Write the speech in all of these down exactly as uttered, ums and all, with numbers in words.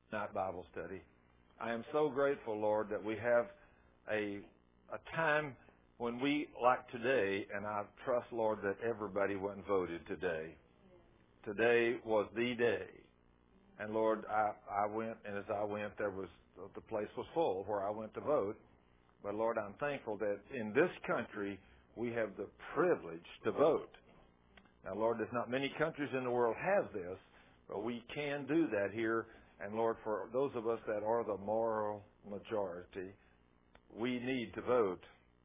Night Bible study. I am so grateful, Lord, that we have a a time when we, like today, and I trust, Lord, that everybody went and voted today. Today was the day. And, Lord, I, I went, and as I went, there was the place was full where I went to vote. But, Lord, I'm thankful that in this country we have the privilege to vote. Now, Lord, there's not many countries in the world have this, but we can do that here. And, Lord, for those of us that are the moral majority, we need to vote.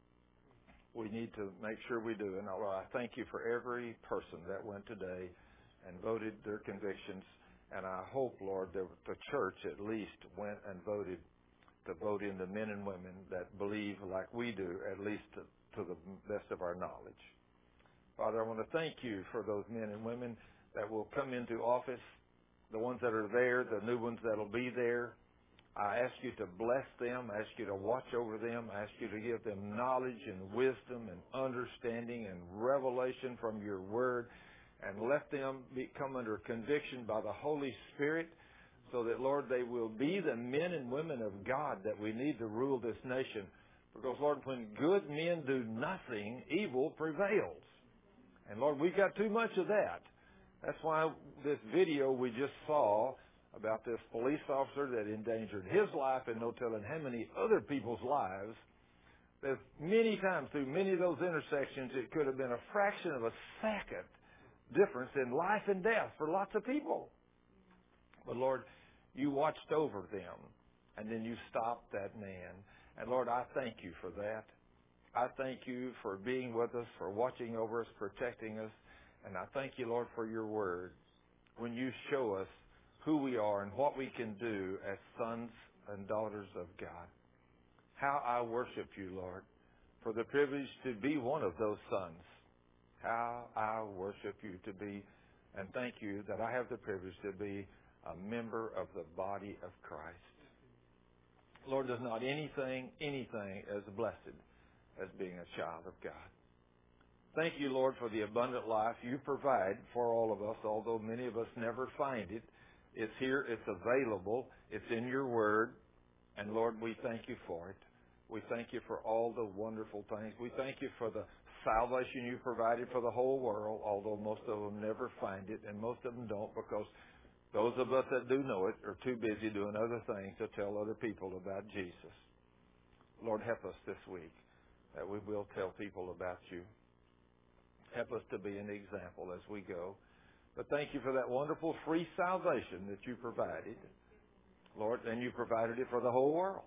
We need to make sure we do. And, Lord, I thank you for every person that went today and voted their convictions. And I hope, Lord, that the church at least went and voted to vote in the men and women that believe like we do, at least to, to the best of our knowledge. Father, I want to thank you for those men and women that will come into office, the ones that are there, the new ones that will be there. I ask you to bless them. I ask you to watch over them. I ask you to give them knowledge and wisdom and understanding and revelation from your word, and let them be, come under conviction by the Holy Spirit, so that, Lord, they will be the men and women of God that we need to rule this nation. Because, Lord, when good men do nothing, evil prevails. And, Lord, we've got too much of that. That's why this video we just saw about this police officer that endangered his life and no telling how many other people's lives, that many times through many of those intersections it could have been a fraction of a second difference in life and death for lots of people. But, Lord, you watched over them, and then you stopped that man. And, Lord, I thank you for that. I thank you for being with us, for watching over us, protecting us. And I thank you, Lord, for your word. When you show us who we are and what we can do as sons and daughters of God. How I worship you, Lord, for the privilege to be one of those sons. How I worship you to be, and thank you that I have the privilege to be a member of the body of Christ. Lord, there's not anything, anything as blessed as being a child of God. Thank you, Lord, for the abundant life you provide for all of us, although many of us never find it. It's here, it's available, it's in your word, and Lord, we thank you for it. We thank you for all the wonderful things. We thank you for the salvation you provided for the whole world, although most of them never find it, and most of them don't, because those of us that do know it are too busy doing other things to tell other people about Jesus. Lord, help us this week that we will tell people about you. Help us to be an example as we go. But thank you for that wonderful free salvation that you provided, Lord, and you provided it for the whole world.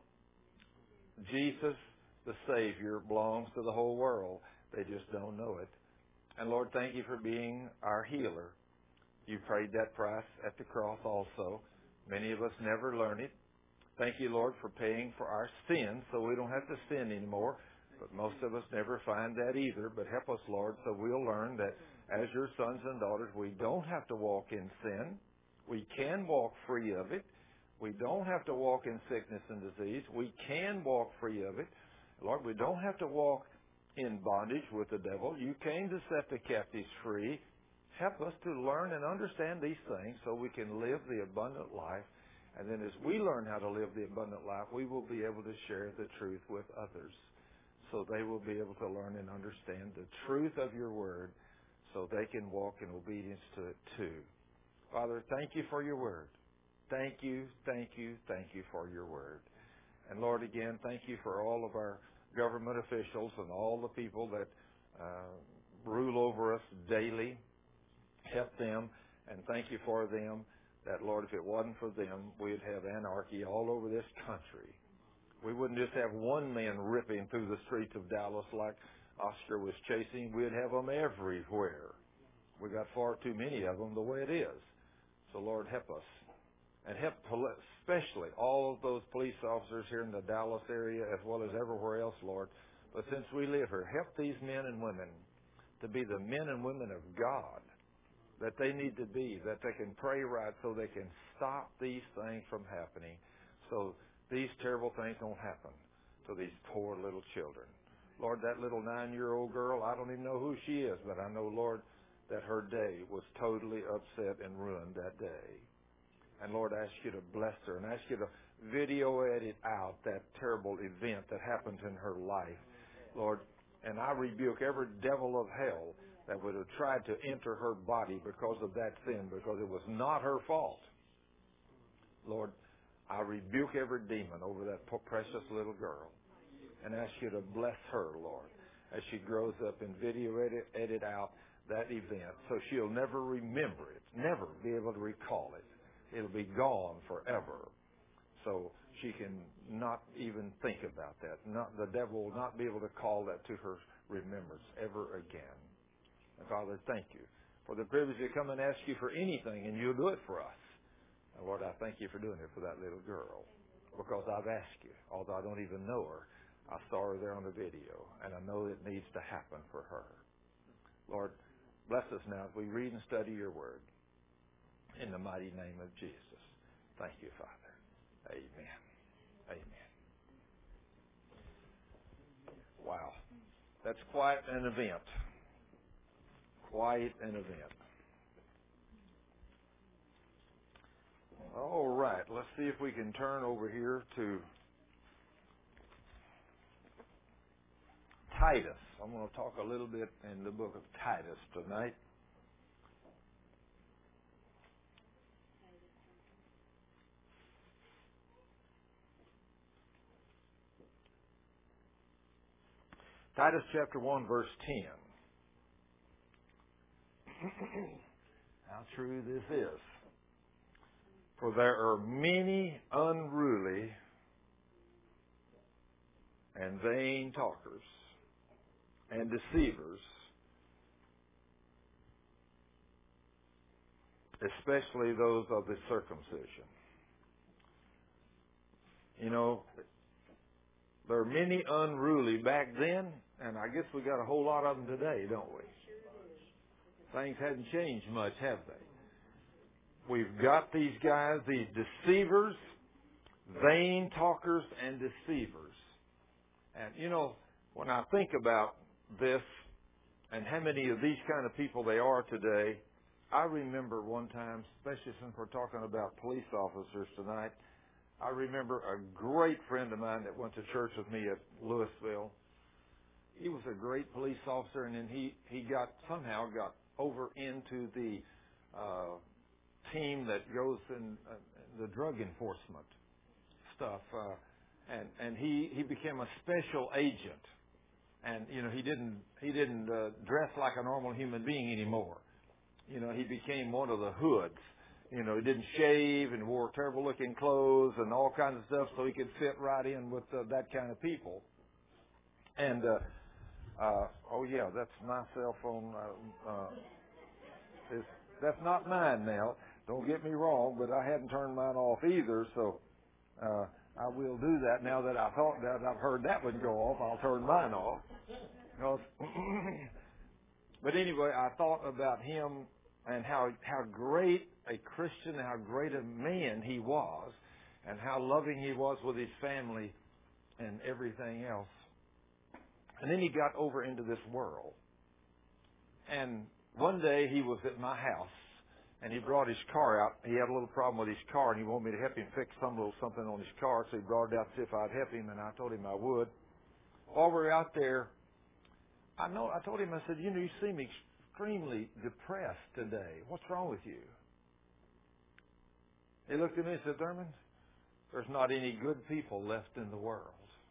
Jesus, the Savior, belongs to the whole world. They just don't know it. And Lord, thank you for being our healer. You paid that price at the cross also. Many of us never learn it. Thank you, Lord, for paying for our sins so we don't have to sin anymore. But most of us never find that either. But help us, Lord, so we'll learn that as your sons and daughters, we don't have to walk in sin. We can walk free of it. We don't have to walk in sickness and disease. We can walk free of it. Lord, we don't have to walk in bondage with the devil. You came to set the captives free. Help us to learn and understand these things so we can live the abundant life. And then as we learn how to live the abundant life, we will be able to share the truth with others, so they will be able to learn and understand the truth of your word, so they can walk in obedience to it too. Father, thank you for your word. Thank you, thank you, thank you for your word. And Lord, again, thank you for all of our government officials and all the people that uh, rule over us daily. Help them, and thank you for them, that, Lord, if it wasn't for them, we'd have anarchy all over this country. We wouldn't just have one man ripping through the streets of Dallas like Oscar was chasing. We'd have them everywhere. We got far too many of them the way it is. So, Lord, help us. And help especially all of those police officers here in the Dallas area as well as everywhere else, Lord. But since we live here, help these men and women to be the men and women of God that they need to be, that they can pray right so they can stop these things from happening, so these terrible things don't happen to these poor little children. Lord, that little nine-year-old girl, I don't even know who she is, but I know, Lord, that her day was totally upset and ruined that day. And Lord, I ask you to bless her and ask you to video edit out that terrible event that happened in her life, Lord. And I rebuke every devil of hell that would have tried to enter her body because of that sin, because it was not her fault. Lord, I rebuke every demon over that precious little girl and ask you to bless her, Lord, as she grows up and video edit, edit out that event so she'll never remember it, never be able to recall it. It'll be gone forever. So she can not even think about that. Not, the devil will not be able to call that to her remembrance ever again. And Father, thank you for the privilege to come and ask you for anything, and you'll do it for us. And Lord, I thank you for doing it for that little girl, because I've asked you, although I don't even know her. I saw her there on the video, and I know it needs to happen for her. Lord, bless us now as we read and study your word. In the mighty name of Jesus. Thank you, Father. Amen. Amen. Wow. That's quite an event. Quite an event. All right. Let's see if we can turn over here to Titus. I'm going to talk a little bit in the book of Titus tonight. Titus chapter one, verse ten. How true this is. For there are many unruly and vain talkers and deceivers, especially those of the circumcision. You know, there are many unruly back then, and I guess we got a whole lot of them today, don't we? Things hadn't changed much, have they? We've got these guys, these deceivers, vain talkers and deceivers. And, you know, when I think about this and how many of these kind of people they are today, I remember one time, especially since we're talking about police officers tonight, I remember a great friend of mine that went to church with me at Louisville. He was a great police officer, and then he, he got somehow got over into the uh, team that goes in uh, the drug enforcement stuff, uh, and and he, he became a special agent, and you know he didn't he didn't uh, dress like a normal human being anymore. You know, he became one of the hoods. You know, he didn't shave and wore terrible looking clothes and all kinds of stuff, so he could fit right in with uh, that kind of people. And uh, uh, oh yeah, that's my cell phone. Uh, uh, it's, that's not mine now. Don't get me wrong, but I hadn't turned mine off either, so uh, I will do that now that I thought that I've heard that one go off. I'll turn mine off. But anyway, I thought about him and how how great a Christian, how great a man he was, and how loving he was with his family and everything else. And then he got over into this world. And one day he was at my house, and he brought his car out. He had a little problem with his car, and he wanted me to help him fix some little something on his car, so he brought it out to see if I'd help him, and I told him I would. While we were out there, I know I told him, I said, you know, you seem extremely depressed today. What's wrong with you? He looked at me and said, Thurman, there's not any good people left in the world.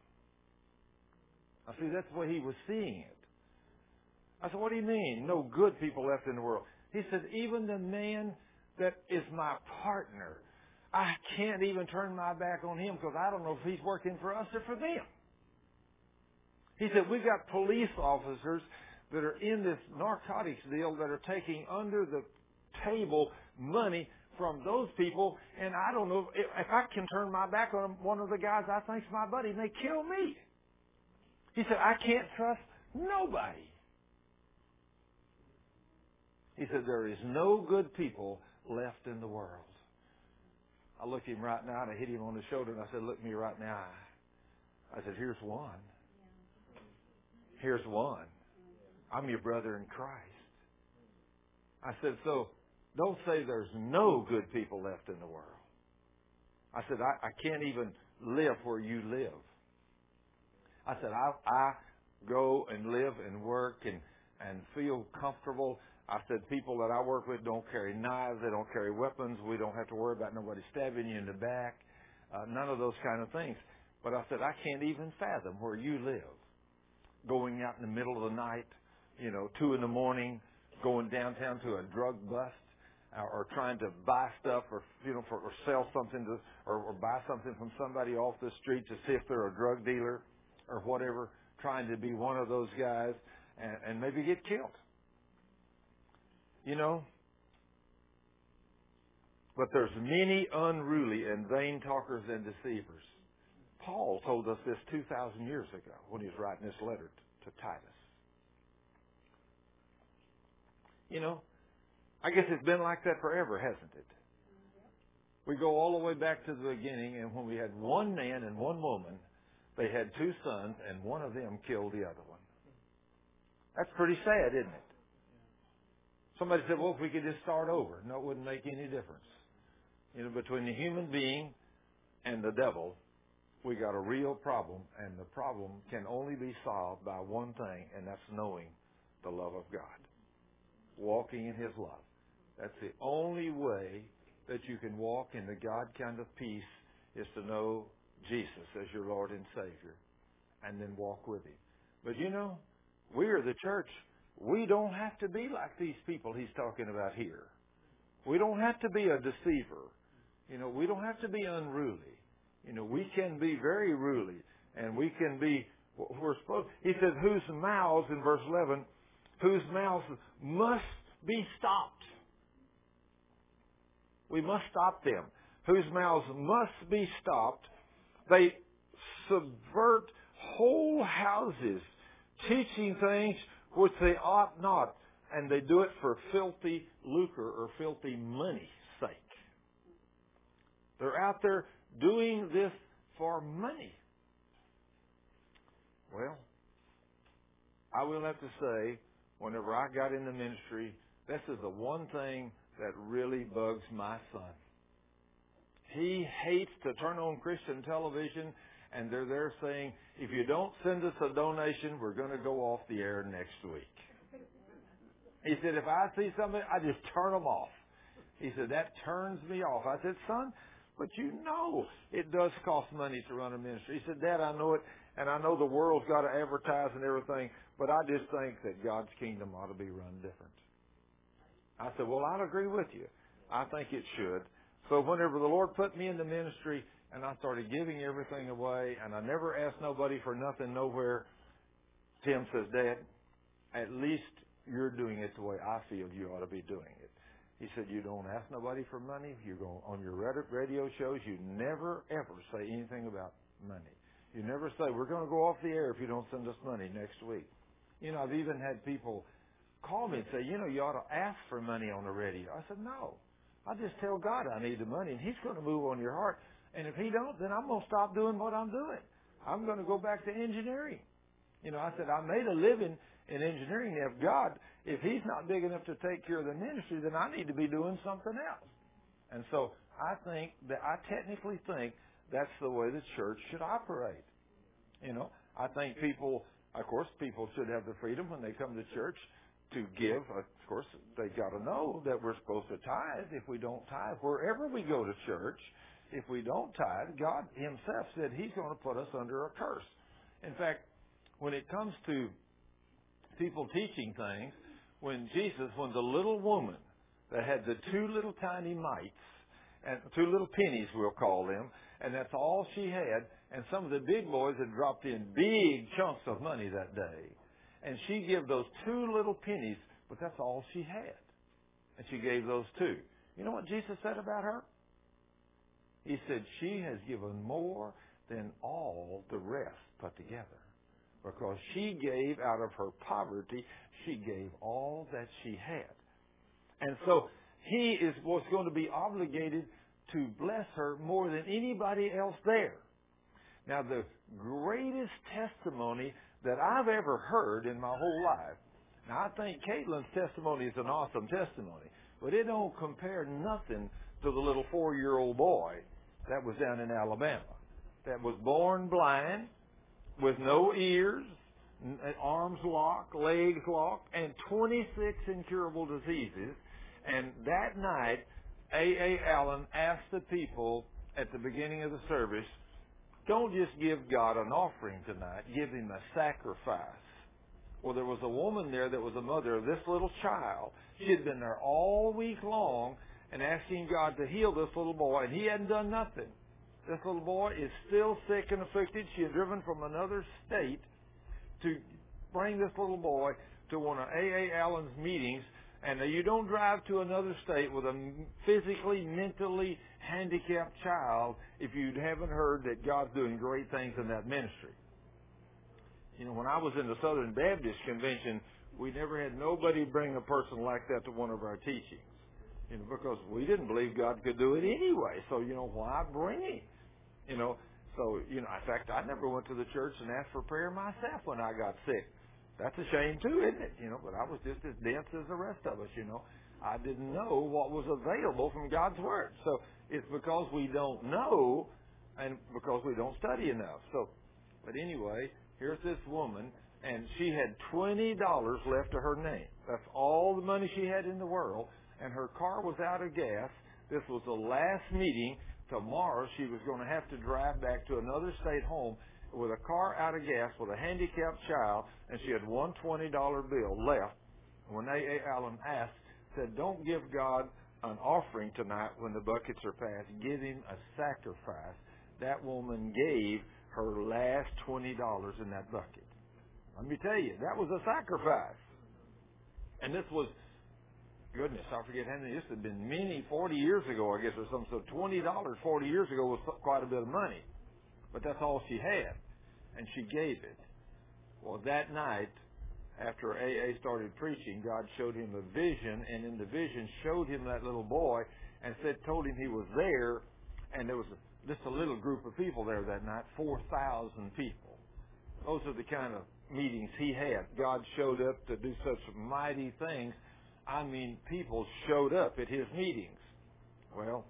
I see, that's the way he was seeing it. I said, what do you mean, no good people left in the world? He said, even the man that is my partner, I can't even turn my back on him because I don't know if he's working for us or for them. He said, we got police officers that are in this narcotics deal that are taking under the table money from those people, and I don't know if, if I can turn my back on one of the guys I think's my buddy, and they kill me. He said, I can't trust nobody. He said, there is no good people left in the world. I looked him right now, and I hit him on the shoulder, and I said, look me right in the eye. I said, here's one. Here's one. I'm your brother in Christ. I said, so don't say there's no good people left in the world. I said, I, I can't even live where you live. I said, I, I go and live and work and, and feel comfortable. I said, people that I work with don't carry knives. They don't carry weapons. We don't have to worry about nobody stabbing you in the back. Uh, none of those kind of things. But I said, I can't even fathom where you live. Going out in the middle of the night, you know, two in the morning, going downtown to a drug bust, or, or trying to buy stuff, or you know, for, or sell something to, or, or buy something from somebody off the street to see if they're a drug dealer, or whatever, trying to be one of those guys, and, and maybe get killed. You know. But there's many unruly and vain talkers and deceivers. Paul told us this two thousand years ago when he was writing this letter to Titus. You know, I guess it's been like that forever, hasn't it? We go all the way back to the beginning, and when we had one man and one woman, they had two sons, and one of them killed the other one. That's pretty sad, isn't it? Somebody said, well, if we could just start over. No, it wouldn't make any difference. You know, between the human being and the devil, we got a real problem, and the problem can only be solved by one thing, and that's knowing the love of God. Walking in His love. That's the only way that you can walk in the God kind of peace, is to know Jesus as your Lord and Savior, and then walk with Him. But you know, we are the church. We don't have to be like these people He's talking about here. We don't have to be a deceiver. You know, we don't have to be unruly. You know, we can be very ruly, and we can be, we're supposed, he says, whose mouths, in verse eleven, whose mouths must be stopped. We must stop them. Whose mouths must be stopped. They subvert whole houses, teaching things which they ought not, and they do it for filthy lucre or filthy money's sake. They're out there doing this for money. Well, I will have to say, whenever I got into ministry, this is the one thing that really bugs my son. He hates to turn on Christian television, and they're there saying, if you don't send us a donation, we're going to go off the air next week. He said, if I see something, I just turn them off. He said, that turns me off. I said, son, but you know it does cost money to run a ministry. He said, Dad, I know it, and I know the world's got to advertise and everything, but I just think that God's kingdom ought to be run different. I said, well, I'll agree with you. I think it should. So whenever the Lord put me in the ministry and I started giving everything away, and I never asked nobody for nothing nowhere, Tim says, Dad, at least you're doing it the way I feel you ought to be doing it. He said, you don't ask nobody for money. You go on your radio shows, you never, ever say anything about money. You never say, we're going to go off the air if you don't send us money next week. You know, I've even had people call me and say, you know, you ought to ask for money on the radio. I said, no. I just tell God I need the money, and He's going to move on your heart. And if He don't, then I'm going to stop doing what I'm doing. I'm going to go back to engineering. You know, I said, I made a living in engineering. If God, if He's not big enough to take care of the ministry, then I need to be doing something else. And so I think that, I technically think that's the way the church should operate. You know, I think people, of course, people should have the freedom when they come to church to give. Of course, they got to know that we're supposed to tithe. If we don't tithe, wherever we go to church, if we don't tithe, God Himself said He's going to put us under a curse. In fact, when it comes to people teaching things, when Jesus, when the little woman that had the two little tiny mites, and two little pennies we'll call them, and that's all she had, and some of the big boys had dropped in big chunks of money that day, and she gave those two little pennies, but that's all she had, and she gave those two. You know what Jesus said about her? He said, she has given more than all the rest put together. Because she gave out of her poverty, she gave all that she had. And so He is was going to be obligated to bless her more than anybody else there. Now, the greatest testimony that I've ever heard in my whole life, now I think Caitlin's testimony is an awesome testimony, but it don't compare nothing to the little four-year-old boy that was down in Alabama, that was born blind, with no ears, arms locked, legs locked, and twenty-six incurable diseases. And that night, A A. Allen asked the people at the beginning of the service, don't just give God an offering tonight, give Him a sacrifice. Well, there was a woman there that was a mother of this little child. She had been there all week long and asking God to heal this little boy, and He hadn't done nothing. This little boy is still sick and afflicted. She had driven from another state to bring this little boy to one of A A. Allen's meetings. And you don't drive to another state with a physically, mentally handicapped child if you haven't heard that God's doing great things in that ministry. You know, when I was in the Southern Baptist Convention, we never had nobody bring a person like that to one of our teachings. You know, because we didn't believe God could do it anyway. So, you know, why bring Him? You know, so, you know, in fact, I never went to the church and asked for prayer myself when I got sick. That's a shame too, isn't it? You know, but I was just as dense as the rest of us, you know. I didn't know what was available from God's Word. So it's because we don't know and because we don't study enough. So, but anyway, here's this woman, and she had twenty dollars left to her name. That's all the money she had in the world, and her car was out of gas. This was the last meeting. Tomorrow she was going to have to drive back to another state home with a car out of gas with a handicapped child, and she had one twenty dollar bill left. When A A. Allen asked, said, don't give God an offering tonight when the buckets are passed. Give Him a sacrifice. That woman gave her last twenty dollars in that bucket. Let me tell you, that was a sacrifice. And this was, goodness, I forget how many, this had been many, forty years ago, I guess, or something. So twenty dollars forty years ago was quite a bit of money. But that's all she had, and she gave it. Well, that night, after A A started preaching, God showed him a vision, and in the vision showed him that little boy and said, told him he was there, and there was a, just a little group of people there that night, four thousand people. Those are the kind of meetings he had. God showed up to do such mighty things. I mean, people showed up at his meetings. Well,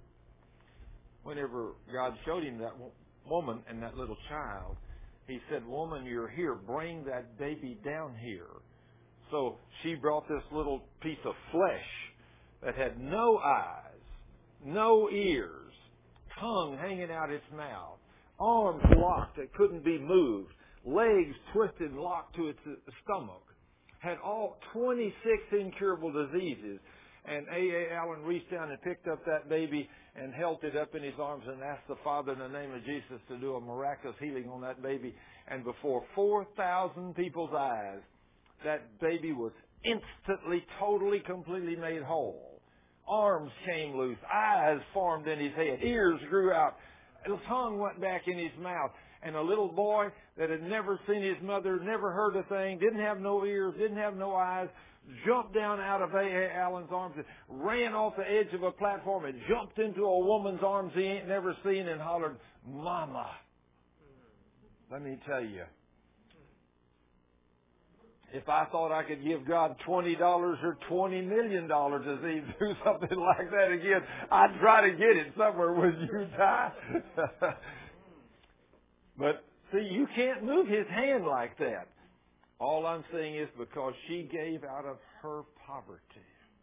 whenever God showed him that woman and that little child, He said, woman, you're here. Bring that baby down here. So she brought this little piece of flesh that had no eyes, no ears, tongue hanging out its mouth, arms locked that couldn't be moved, legs twisted and locked to its stomach, had all twenty-six incurable diseases. And A A. Allen reached down and picked up that baby and held it up in his arms and asked the Father in the name of Jesus to do a miraculous healing on that baby. And before four thousand people's eyes, that baby was instantly, totally, completely made whole. Arms came loose. Eyes formed in his head. Ears grew out. The tongue went back in his mouth. And a little boy that had never seen his mother, never heard a thing, didn't have no ears, didn't have no eyes, jumped down out of A A. Allen's arms and ran off the edge of a platform and jumped into a woman's arms he ain't never seen and hollered, Mama. Let me tell you, if I thought I could give God twenty dollars or twenty million dollars as he do something like that again, I'd try to get it somewhere with you, Ty. But, see, you can't move his hand like that. All I'm saying is because she gave out of her poverty.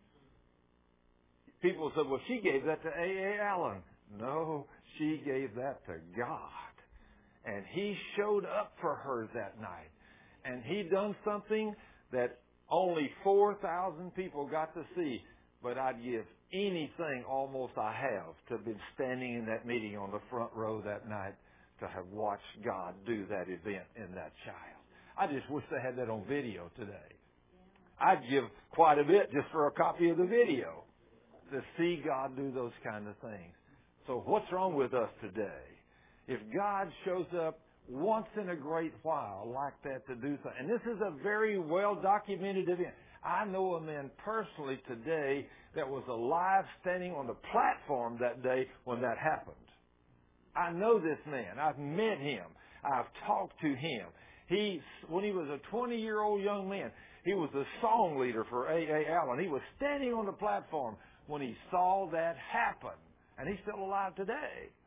People said, well, she gave that to A A. Allen. No, she gave that to God. And He showed up for her that night. And He done something that only four thousand people got to see. But I'd give anything almost I have to have been standing in that meeting on the front row that night to have watched God do that event in that child. I just wish they had that on video today. I'd give quite a bit just for a copy of the video to see God do those kind of things. So what's wrong with us today? If God shows up once in a great while like that to do something, and this is a very well-documented event. I know a man personally today that was alive standing on the platform that day when that happened. I know this man. I've met him. I've talked to him. He, when he was a twenty-year-old young man, he was the song leader for A A. Allen. He was standing on the platform when he saw that happen. And he's still alive today.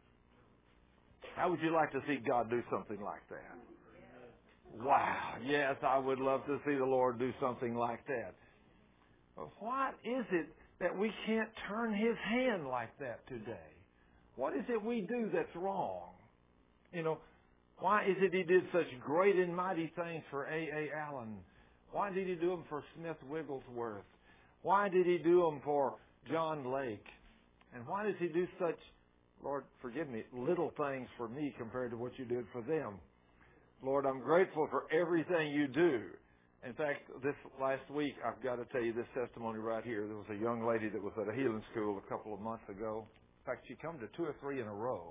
How would you like to see God do something like that? Wow. Yes, I would love to see the Lord do something like that. But what is it that we can't turn His hand like that today? What is it we do that's wrong? You know, why is it He did such great and mighty things for A A. Allen? Why did He do them for Smith Wigglesworth? Why did He do them for John Lake? And why does He do such, Lord, forgive me, little things for me compared to what You did for them? Lord, I'm grateful for everything You do. In fact, this last week, I've got to tell you this testimony right here. There was a young lady that was at a healing school a couple of months ago. In fact, she come to two or three in a row.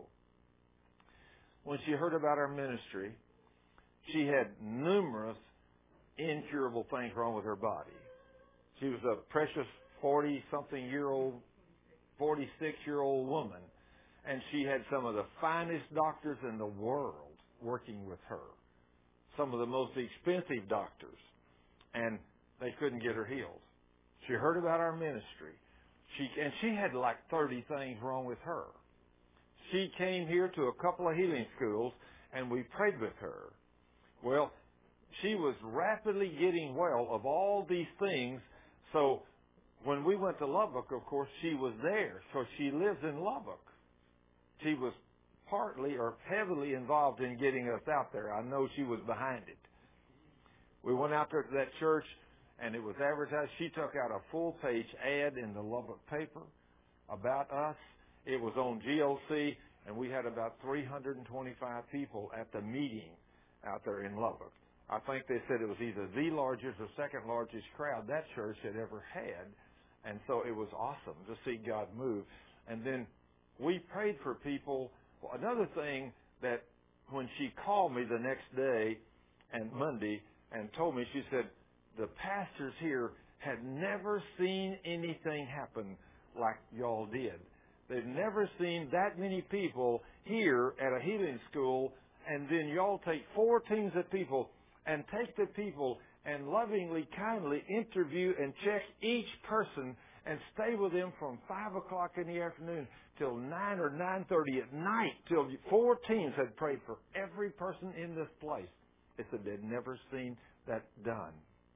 When she heard about our ministry, she had numerous incurable things wrong with her body. She was a precious forty-something-year-old, forty-six-year-old woman, and she had some of the finest doctors in the world working with her, some of the most expensive doctors, and they couldn't get her healed. She heard about our ministry, she and she had like thirty things wrong with her. She came here to a couple of healing schools, and we prayed with her. Well, she was rapidly getting well of all these things, so when we went to Lubbock, of course, she was there. So she lives in Lubbock. She was partly or heavily involved in getting us out there. I know she was behind it. We went out there to that church, and it was advertised. She took out a full-page ad in the Lubbock paper about us. It was on G L C, and we had about three hundred twenty-five people at the meeting out there in Lubbock. I think they said it was either the largest or second largest crowd that church had ever had. And so it was awesome to see God move. And then we prayed for people. Well, another thing that when she called me the next day and Monday and told me, she said, the pastors here had never seen anything happen like y'all did. They've never seen that many people here at a healing school, and then y'all take four teams of people and take the people and lovingly, kindly interview and check each person and stay with them from five o'clock in the afternoon till nine or nine thirty at night, till four teams had prayed for every person in this place. They said they'd never seen that done.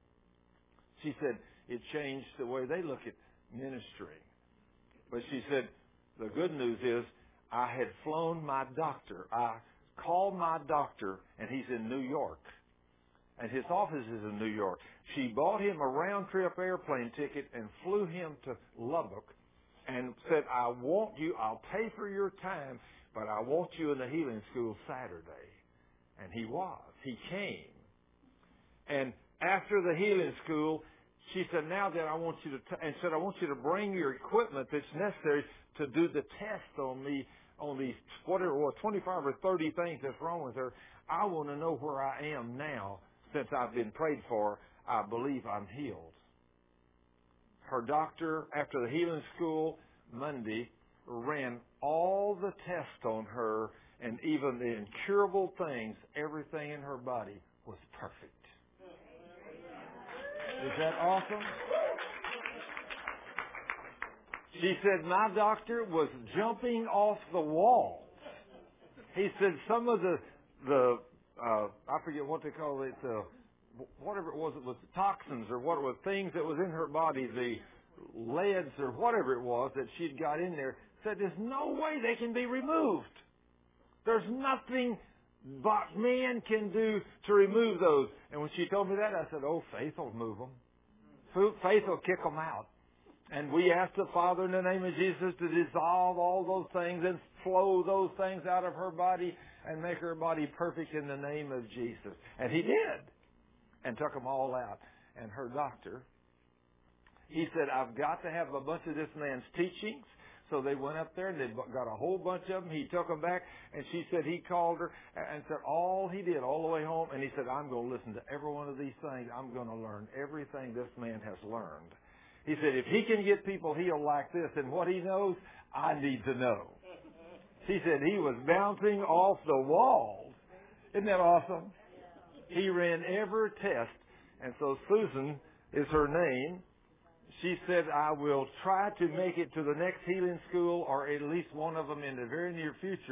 She said it changed the way they look at ministry. But she said, the good news is I had flown my doctor. I called my doctor, and he's in New York. And his office is in New York. She bought him a round-trip airplane ticket and flew him to Lubbock and said, I want you, I'll pay for your time, but I want you in the healing school Saturday. And he was. He came. And after the healing school, she said, now that I want you to, t-, and said, I want you to bring your equipment that's necessary to do the test on me, on these, whatever it was, twenty-five or thirty things that's wrong with her. I want to know where I am now. Since I've been prayed for, I believe I'm healed. Her doctor, after the healing school Monday, ran all the tests on her, and even the incurable things, everything in her body was perfect. Is that awesome? She said, my doctor was jumping off the walls. He said some of the, the uh, I forget what they call it, uh, whatever it was, it was toxins or what it was, things that was in her body, the leads or whatever it was that she'd got in there, said there's no way they can be removed. There's nothing but man can do to remove those. And when she told me that, I said, oh, faith will move them. Faith will kick them out. And we asked the Father in the name of Jesus to dissolve all those things and flow those things out of her body and make her body perfect in the name of Jesus. And He did. And took them all out. And her doctor, he said, I've got to have a bunch of this man's teachings. So they went up there and they got a whole bunch of them. He took them back, and she said he called her and said all he did all the way home. And he said, I'm going to listen to every one of these things. I'm going to learn everything this man has learned. He said, if he can get people healed like this and what he knows, I need to know. He said he was bouncing off the walls. Isn't that awesome? He ran every test. And so Susan is her name. She said, I will try to make it to the next healing school or at least one of them in the very near future.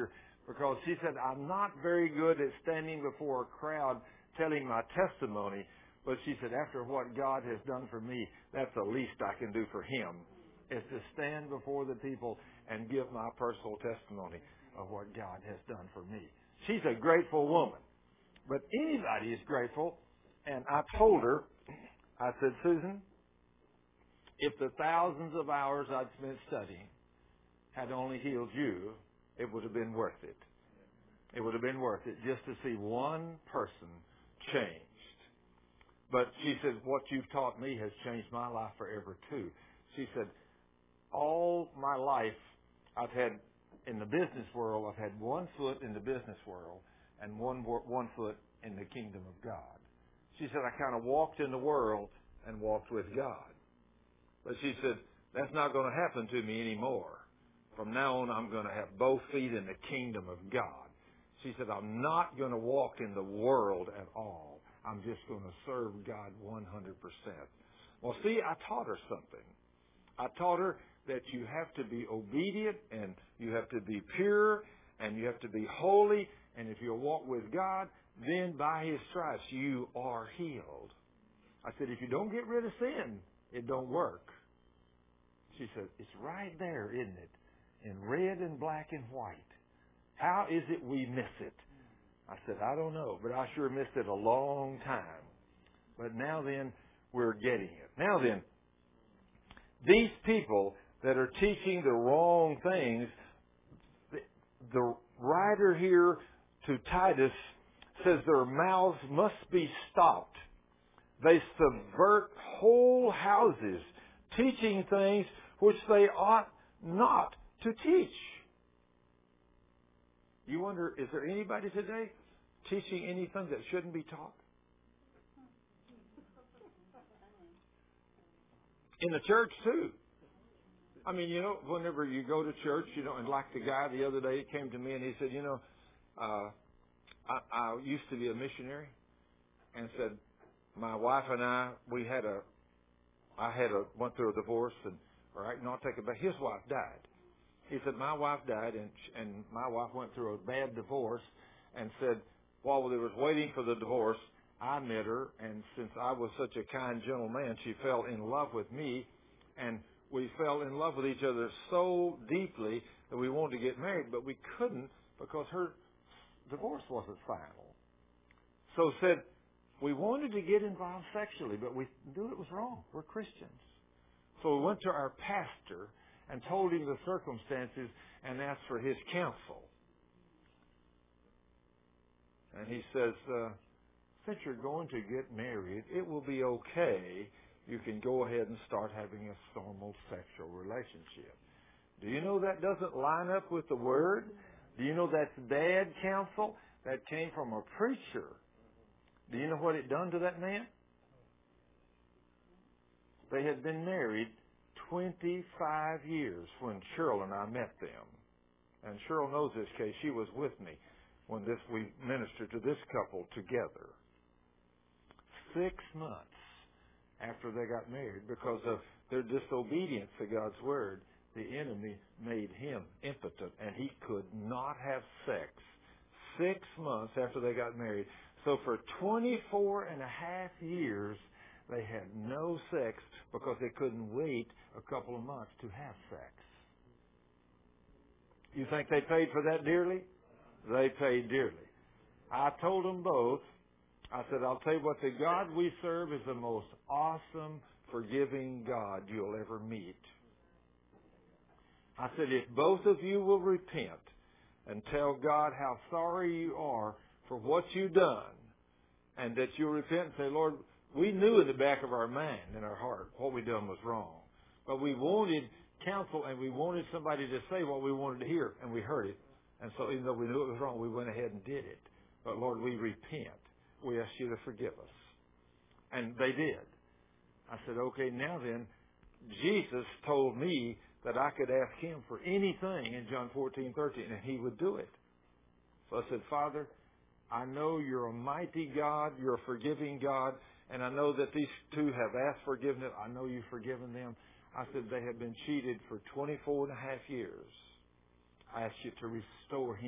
Because she said, I'm not very good at standing before a crowd telling my testimony. But she said, after what God has done for me, that's the least I can do for Him, is to stand before the people and give my personal testimony of what God has done for me. She's a grateful woman. But anybody is grateful. And I told her, I said, Susan, if the thousands of hours I'd spent studying had only healed you, it would have been worth it. It would have been worth it just to see one person changed. But she said, what you've taught me has changed my life forever too. She said, all my life I've had in the business world, I've had one foot in the business world and one one foot in the kingdom of God. She said, I kind of walked in the world and walked with God. But she said, that's not going to happen to me anymore. From now on, I'm going to have both feet in the kingdom of God. She said, I'm not going to walk in the world at all. I'm just going to serve God one hundred percent. Well, see, I taught her something. I taught her that you have to be obedient and you have to be pure and you have to be holy. And if you walk with God, then by His stripes you are healed. I said, if you don't get rid of sin, it don't work. She said, it's right there, isn't it? In red and black and white. How is it we miss it? I said, I don't know, but I sure missed it a long time. But now then, we're getting it. Now then, these people that are teaching the wrong things, the, the writer here to Titus says their mouths must be stopped. They subvert whole houses, teaching things which they ought not to teach. You wonder, is there anybody today teaching anything that shouldn't be taught? In the church, too. I mean, you know, whenever you go to church, you know, and like the guy the other day came to me and he said, you know, uh, I, I used to be a missionary, and said, my wife and I, we had a, I had a, went through a divorce, and, all right, no, I'll take it back. His wife died. He said, my wife died, and and my wife went through a bad divorce, and said, while they was waiting for the divorce, I met her, and since I was such a kind, gentle man, she fell in love with me, and we fell in love with each other so deeply that we wanted to get married, but we couldn't because her divorce wasn't final. So said, we wanted to get involved sexually, but we knew it was wrong. We're Christians. So we went to our pastor and told him the circumstances and asked for his counsel. And he says, uh, since you're going to get married, it will be okay. You can go ahead and start having a normal sexual relationship. Do you know that doesn't line up with the Word? Do you know that's bad counsel? That came from a preacher. Do you know what it done to that man? They had been married twenty-five years when Cheryl and I met them. And Cheryl knows this case. She was with me when this we ministered to this couple together. Six months after they got married, because of their disobedience to God's Word, the enemy made him impotent, and he could not have sex. Six months after they got married. So for twenty-four and a half years, they had no sex because they couldn't wait a couple of months to have sex. You think they paid for that dearly? They paid dearly. I told them both, I said, I'll tell you what, the God we serve is the most awesome, forgiving God you'll ever meet. I said, if both of you will repent and tell God how sorry you are for what you've done, and that you'll repent and say, Lord, we knew in the back of our mind, in our heart, what we done was wrong. But we wanted counsel, and we wanted somebody to say what we wanted to hear, and we heard it. And so even though we knew it was wrong, we went ahead and did it. But Lord, we repent. We ask you to forgive us. And they did. I said, okay, now then, Jesus told me that I could ask him for anything in John fourteen thirteen, and he would do it. So I said, Father, I know you're a mighty God, you're a forgiving God, and I know that these two have asked forgiveness. I know you've forgiven them. I said, they have been cheated for twenty-four and a half years. I ask you to restore him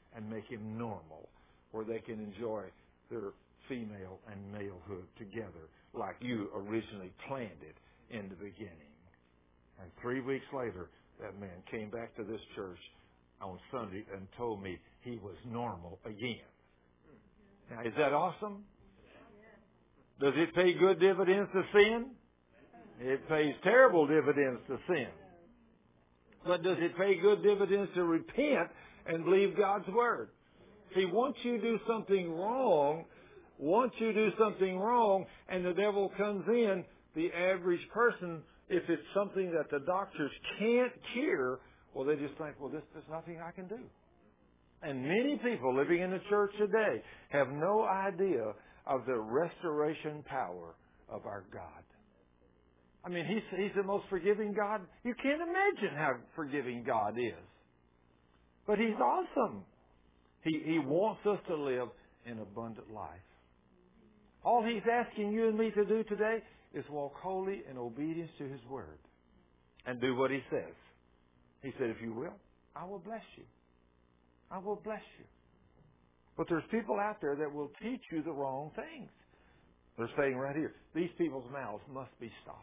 and make him normal, where they can enjoy their female and malehood together like you originally planned it in the beginning. And three weeks later, that man came back to this church on Sunday and told me he was normal again. Now, is that awesome? Does it pay good dividends to sin? It pays terrible dividends to sin. But does it pay good dividends to repent and believe God's Word? See, once you do something wrong, once you do something wrong and the devil comes in, the average person, if it's something that the doctors can't cure, well, they just think, well, this, there's nothing I can do. And many people living in the church today have no idea of the restoration power of our God. I mean, He's, he's the most forgiving God. You can't imagine how forgiving God is. But He's awesome. He, he wants us to live an abundant life. All He's asking you and me to do today is walk holy in obedience to His Word and do what He says. He said, if you will, I will bless you. I will bless you. But there's people out there that will teach you the wrong things. They're saying right here, these people's mouths must be stopped.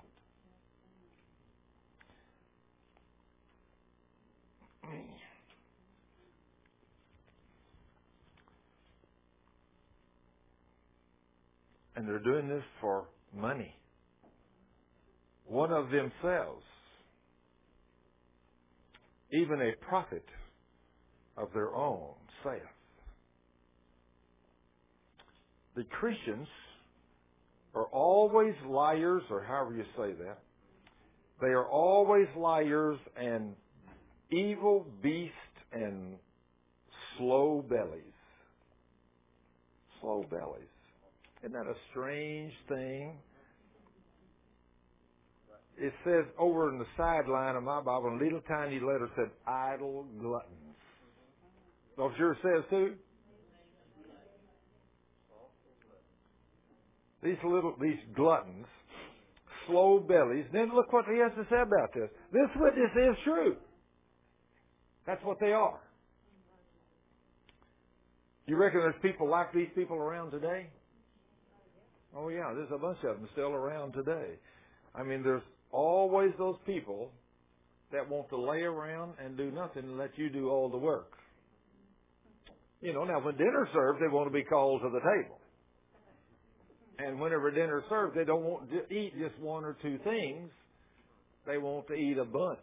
And they're doing this for money. One of themselves, even a prophet of their own, saith. The Christians are always liars, or however you say that. They are always liars and evil beasts and slow bellies. Slow bellies. Isn't that a strange thing? It says over in the sideline of my Bible, in little tiny letters, said idle gluttons. Don't yours says too? These little, these gluttons, slow bellies. Then look what he has to say about this. This witness is true. That's what they are. You reckon there's people like these people around today? Oh yeah, there's a bunch of them still around today. I mean, there's always those people that want to lay around and do nothing and let you do all the work. You know, now when dinner's served, they want to be called to the table. And whenever dinner's served, they don't want to eat just one or two things. They want to eat a bunch.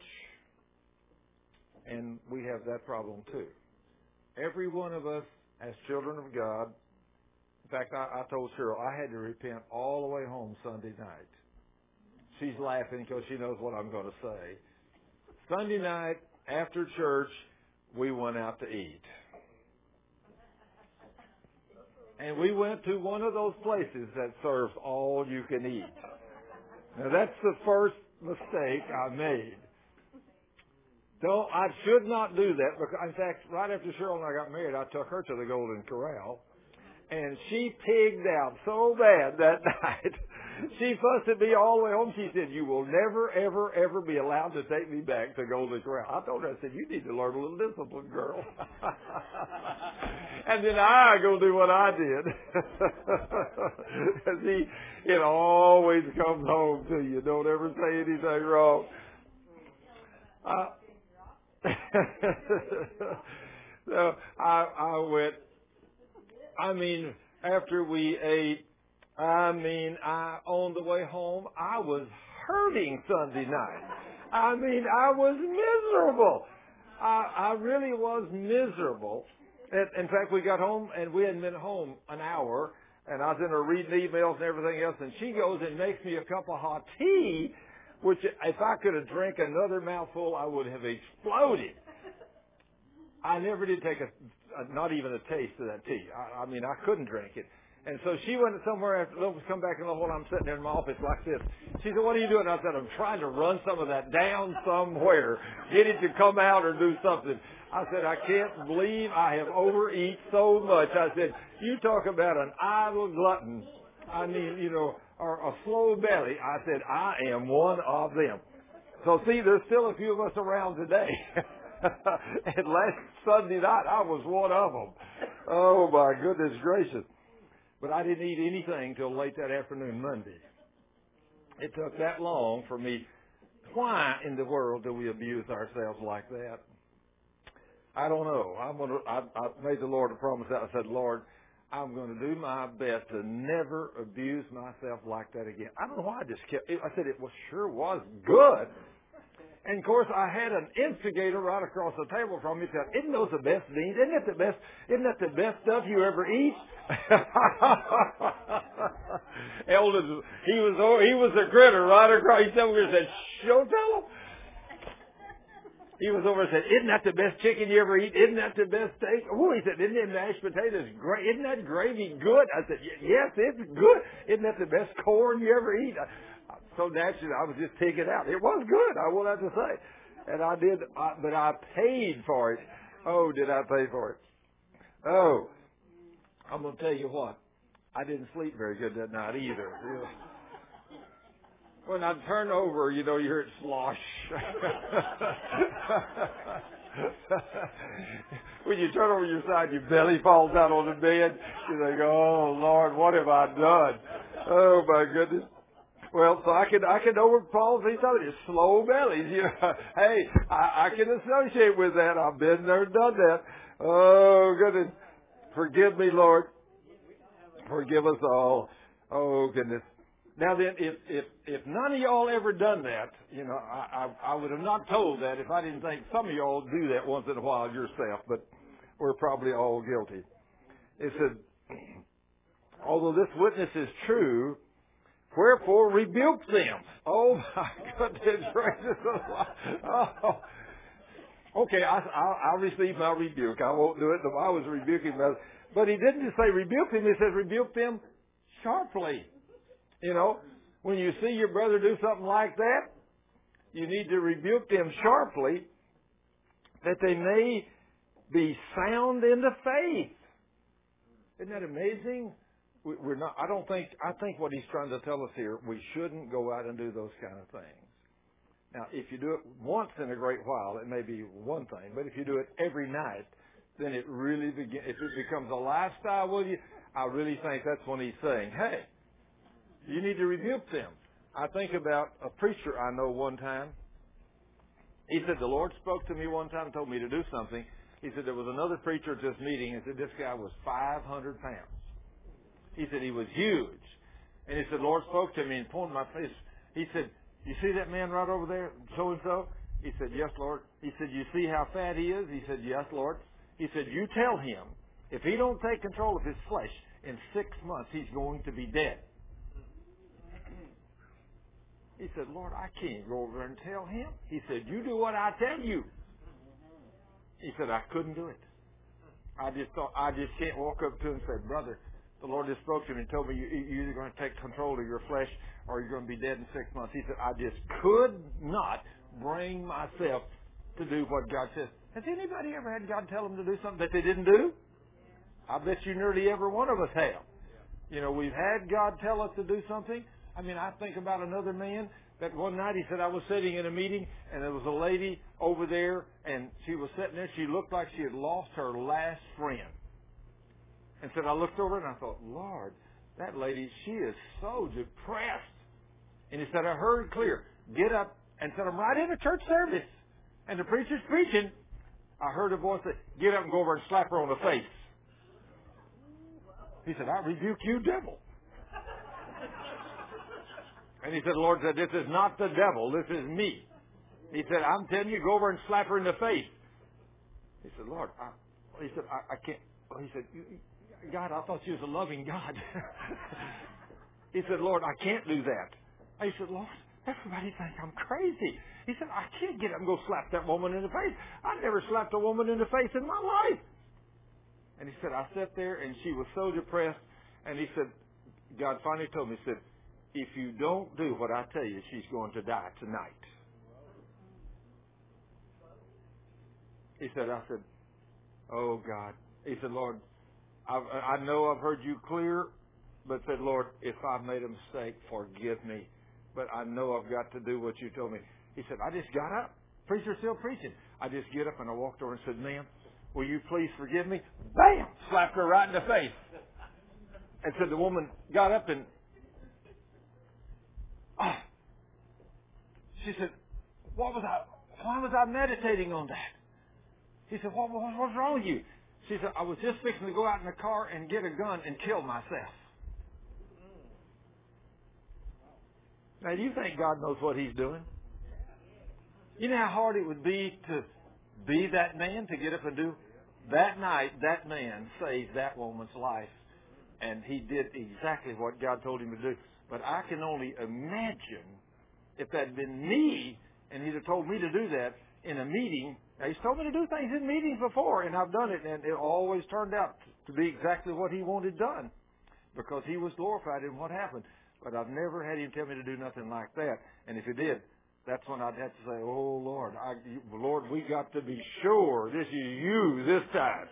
And we have that problem too. Every one of us as children of God, in fact, I, I told Cheryl I had to repent all the way home Sunday night. She's laughing because she knows what I'm going to say. Sunday night, after church, we went out to eat. And we went to one of those places that serves all you can eat. Now, that's the first mistake I made. Don't, I should not do that. Because, in fact, right after Cheryl and I got married, I took her to the Golden Corral. And she pigged out so bad that night. She fussed at me all the way home. She said, you will never, ever, ever be allowed to take me back to Golden Corral. I told her, I said, you need to learn a little discipline, girl. And then I go do what I did. See, it always comes home to you. Don't ever say anything wrong. Uh, so I, I went, I mean, after we ate, I mean, I, on the way home, I was hurting Sunday night. I mean, I was miserable. I, I really was miserable. And, in fact, we got home, and we hadn't been home an hour, and I was in there reading emails and everything else, and she goes and makes me a cup of hot tea, which if I could have drank another mouthful, I would have exploded. I never did take a, a not even a taste of that tea. I, I mean, I couldn't drink it. And so she went somewhere after Lois come back, and while I'm sitting there in my office like this, she said, what are you doing? I said, I'm trying to run some of that down somewhere, get it to come out or do something. I said, I can't believe I have overeat so much. I said, you talk about an idle glutton. I mean, you know, or a slow belly. I said, I am one of them. So see, there's still a few of us around today. And last Sunday night, I was one of them. Oh, my goodness gracious. But I didn't eat anything till late that afternoon Monday. It took that long for me. Why in the world do we abuse ourselves like that? I don't know. I'm gonna. I, I made the Lord a promise. I said, Lord, I'm going to do my best to never abuse myself like that again. I don't know why I just kept. I said it was sure was good. And of course, I had an instigator right across the table from me. Said, "Isn't those the best beans? Isn't that the best? Isn't that the best stuff you ever eat?" Eldon, he was he was a critter right across. He said, "We said, show tell him." He was over and said, "Isn't that the best chicken you ever eat? Isn't that the best steak?" Oh, he said, "Isn't them mashed potatoes great? Isn't that gravy good?" I said, "Yes, it's good. Isn't that the best corn you ever eat?" I, so naturally, I was just taking it out. It was good, I will have to say. And I did, I, but I paid for it. Oh, did I pay for it? Oh, I'm going to tell you what. I didn't sleep very good that night either. When I turn over, you know, you hear it slosh. When you turn over your side, your belly falls out on the bed. You think, "Oh, Lord, what have I done?" Oh, my goodness. Well, so I can I can know where Paul's he's talking about slow bellies. You know, hey, I, I can associate with that. I've been there, done that. Oh, goodness. Forgive me, Lord. Forgive us all. Oh, goodness. Now then, if if if none of y'all ever done that, you know, I, I I would have not told that if I didn't think some of y'all do that once in a while yourself, but we're probably all guilty. It said, although this witness is true, wherefore rebuke them. Oh my goodness gracious! Oh. Okay, I, I'll, I'll receive my rebuke. I won't do it. I was rebuking them, but he didn't just say rebuke them. He says rebuke them sharply. You know, when you see your brother do something like that, you need to rebuke them sharply, that they may be sound in the faith. Isn't that amazing? We're not. I don't think. I think what he's trying to tell us here, we shouldn't go out and do those kind of things. Now, if you do it once in a great while, it may be one thing. But if you do it every night, then it really begins. If it becomes a lifestyle with you, I really think that's when he's saying, "Hey, you need to rebuke them." I think about a preacher I know one time. He said, the Lord spoke to me one time and told me to do something. He said, there was another preacher at this meeting and said, this guy was five hundred pounds. He said, he was huge. And he said, the Lord spoke to me and pointed my face. He said, you see that man right over there, so-and-so? He said, yes, Lord. He said, you see how fat he is? He said, yes, Lord. He said, you tell him, if he don't take control of his flesh, in six months he's going to be dead. He said, Lord, I can't go over there and tell him. He said, you do what I tell you. He said, I couldn't do it. I just thought, I just can't walk up to him and say, brother, the Lord just spoke to me and told me you, you're either going to take control of your flesh or you're going to be dead in six months. He said, I just could not bring myself to do what God says. Has anybody ever had God tell them to do something that they didn't do? I bet you nearly every one of us have. You know, we've had God tell us to do something. I mean, I think about another man that one night he said, I was sitting in a meeting and there was a lady over there and she was sitting there. She looked like she had lost her last friend. And said, I looked over and I thought, Lord, that lady, she is so depressed. And he said, I heard clear, get up. And said, I'm right in a church service. And the preacher's preaching. I heard a voice say, get up and go over and slap her on the face. He said, I rebuke you, devil. And he said, the Lord said, this is not the devil. This is me. He said, I'm telling you, go over and slap her in the face. He said, Lord, I, he said, I, I can't. He said, God, I thought you was a loving God. He said, Lord, I can't do that. He said, Lord, everybody thinks I'm crazy. He said, I can't get up and go slap that woman in the face. I never slapped a woman in the face in my life. And he said, I sat there and she was so depressed. And he said, God finally told me, he said, if you don't do what I tell you, she's going to die tonight. He said, I said, oh, God. He said, Lord, I, I know I've heard you clear, but said, Lord, if I've made a mistake, forgive me. But I know I've got to do what you told me. He said, I just got up. Preacher's still preaching. I just get up and I walked over and said, ma'am, will you please forgive me? Bam! Slapped her right in the face. And said the woman got up and, oh, she said, what was I, why was I meditating on that? He said, what, what, what's wrong with you? She said, I was just fixing to go out in the car and get a gun and kill myself. Now, do you think God knows what He's doing? You know how hard it would be to be that man, to get up and do? That night, that man saved that woman's life. And he did exactly what God told him to do. But I can only imagine if that had been me and he'd have told me to do that in a meeting. Now, he's told me to do things in meetings before, and I've done it, and it always turned out to be exactly what he wanted done because he was glorified in what happened. But I've never had him tell me to do nothing like that. And if he did, that's when I'd have to say, oh, Lord, I, Lord, we got to be sure this is you this time.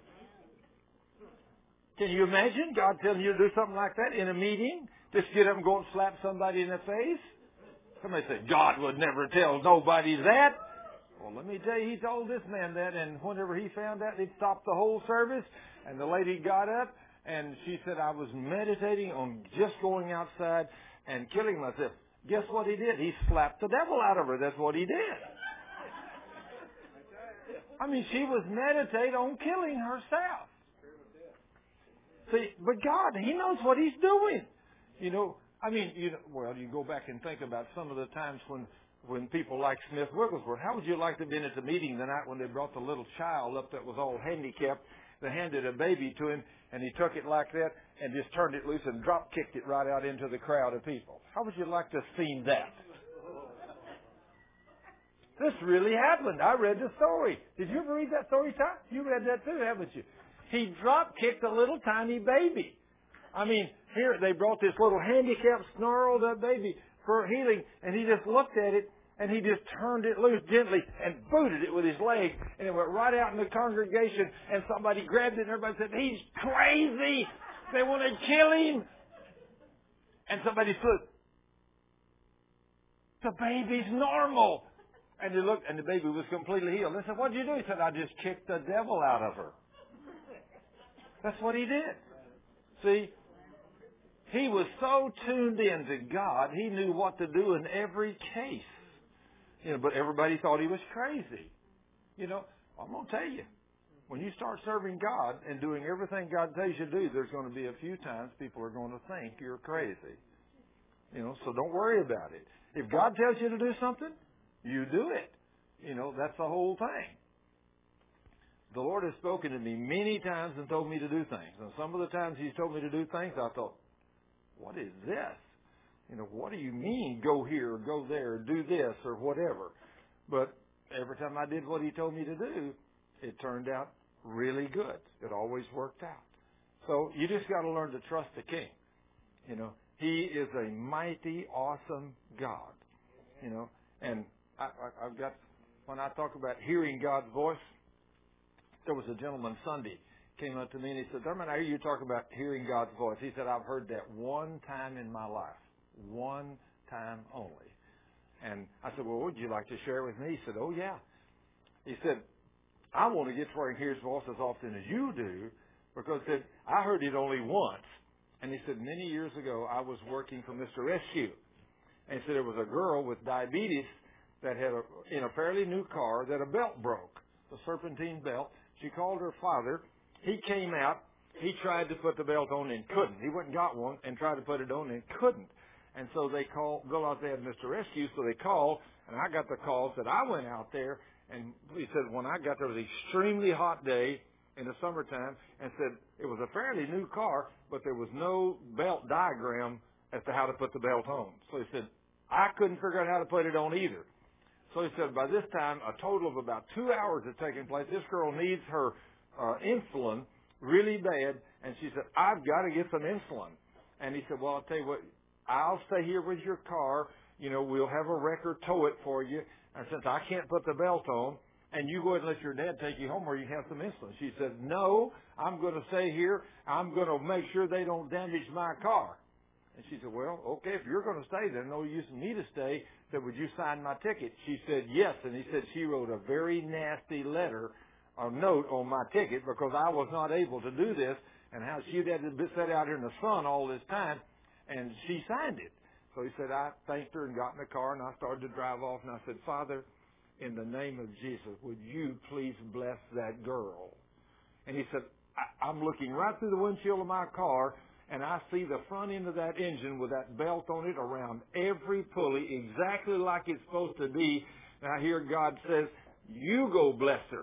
Can you imagine God telling you to do something like that in a meeting? Just get up and go and slap somebody in the face? Somebody say, God would never tell nobody that. Well, let me tell you, he told this man that, and whenever he found out, he stopped the whole service, and the lady got up, and she said, I was meditating on just going outside and killing myself. Guess what he did? He slapped the devil out of her. That's what he did. I mean, she was meditating on killing herself. See, but God, He knows what He's doing. You know, I mean, you know, well, you go back and think about some of the times when, when people like Smith Wigglesworth. How would you like to have been at the meeting the night when they brought the little child up that was all handicapped? They handed a baby to him, and he took it like that and just turned it loose and drop kicked it right out into the crowd of people. How would you like to have seen that? This really happened. I read the story. Did you ever read that story, Ty? You read that too, haven't you? He drop-kicked a little tiny baby. I mean, here they brought this little handicapped, snarled up baby for healing, and he just looked at it, and he just turned it loose gently and booted it with his leg, and it went right out in the congregation, and somebody grabbed it, and everybody said, he's crazy! They want to kill him! And somebody said, the baby's normal! And he looked, and the baby was completely healed. They said, what did you do? He said, I just kicked the devil out of her. That's what he did. See, he was so tuned in to God, he knew what to do in every case. You know, but everybody thought he was crazy. You know, I'm going to tell you, when you start serving God and doing everything God tells you to do, there's going to be a few times people are going to think you're crazy. You know, so don't worry about it. If God tells you to do something, you do it. You know, that's the whole thing. The Lord has spoken to me many times and told me to do things. And some of the times He's told me to do things, I thought, what is this? You know, what do you mean go here or go there or do this or whatever? But every time I did what He told me to do, it turned out really good. It always worked out. So you just got to learn to trust the King. You know, He is a mighty, awesome God. You know, and I, I, I've got, when I talk about hearing God's voice, there was a gentleman Sunday came up to me and he said, Thurman, I hear you talk about hearing God's voice. He said, I've heard that one time in my life. One time only. And I said, well, would you like to share with me? He said, oh, yeah. He said, I want to get to where he hears his voice as often as you do because he said, I heard it only once. And he said, many years ago, I was working for Mister Rescue. And he said, there was a girl with diabetes that had a, in a fairly new car that a belt broke, the serpentine belt. She called her father. He came out. He tried to put the belt on and couldn't. He went and got one and tried to put it on and couldn't. And so they called, go out there at Mister Rescue, so they called, and I got the call, said I went out there, and he said when I got there, it was an extremely hot day in the summertime, and said it was a fairly new car, but there was no belt diagram as to how to put the belt on. So he said, I couldn't figure out how to put it on either. So he said, by this time, a total of about two hours had taken place. This girl needs her uh, insulin really bad. And she said, I've got to get some insulin. And he said, well, I'll tell you what, I'll stay here with your car. You know, we'll have a wrecker tow it for you. And since I can't put the belt on, and you go ahead and let your dad take you home where you can have some insulin. She said, no, I'm going to stay here. I'm going to make sure they don't damage my car. And she said, well, okay, if you're going to stay, there's no use in me to stay. He said, would you sign my ticket? She said, yes. And he said she wrote a very nasty letter or note on my ticket because I was not able to do this and how she'd had to be sat out here in the sun all this time. And she signed it. So he said, I thanked her and got in the car, and I started to drive off. And I said, Father, in the name of Jesus, would you please bless that girl? And he said, I, I'm looking right through the windshield of my car, and I see the front end of that engine with that belt on it around every pulley, exactly like it's supposed to be. And I hear God says, you go bless her.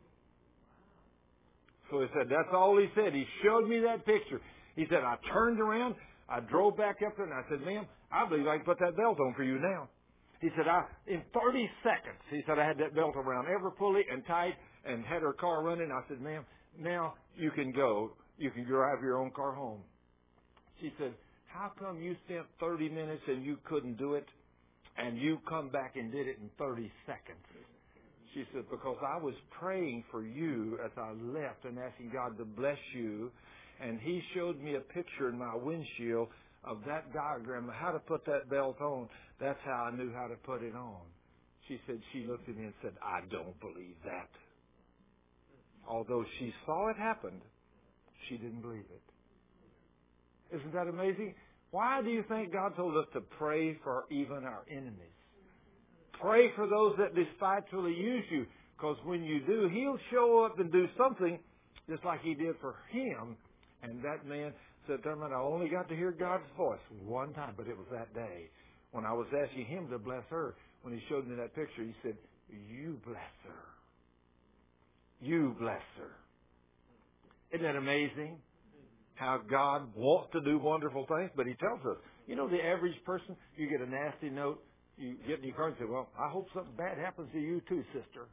So he said, that's all he said. He showed me that picture. He said, I turned around, I drove back up there, and I said, ma'am, I believe I can put that belt on for you now. He said, I, in thirty seconds, he said, I had that belt around every pulley and tight and had her car running. I said, ma'am, now you can go. You can drive your own car home. She said, how come you spent thirty minutes and you couldn't do it, and you come back and did it in thirty seconds? She said, because I was praying for you as I left and asking God to bless you, and He showed me a picture in my windshield of that diagram of how to put that belt on. That's how I knew how to put it on. She said, she looked at me and said, I don't believe that. Although she saw it happen, she didn't believe it. Isn't that amazing? Why do you think God told us to pray for even our enemies? Pray for those that despitefully use you. Because when you do, He'll show up and do something just like He did for him. And that man said, Thurman, I only got to hear God's voice one time, but it was that day when I was asking Him to bless her. When He showed me that picture, He said, you bless her. You bless her. Isn't that amazing? How God wants to do wonderful things, but He tells us. You know, the average person, you get a nasty note, you get in your car and say, well, I hope something bad happens to you too, sister.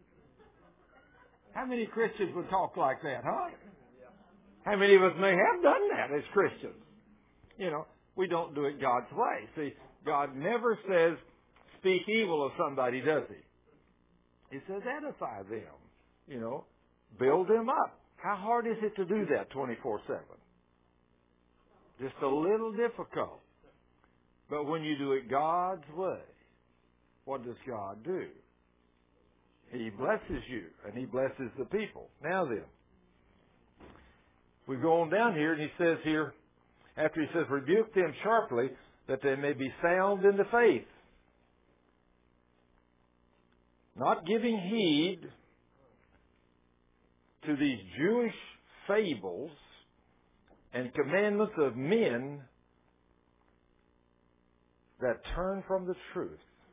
How many Christians would talk like that, huh? How many of us may have done that as Christians? You know, we don't do it God's way. See, God never says, speak evil of somebody, does He? He says, edify them. You know, build them up. How hard is it to do that twenty-four seven? Just a little difficult. But when you do it God's way, what does God do? He blesses you, and He blesses the people. Now then, we go on down here, and He says here, after He says, rebuke them sharply, that they may be sound in the faith, not giving heed to these Jewish fables and commandments of men that turn from the truth.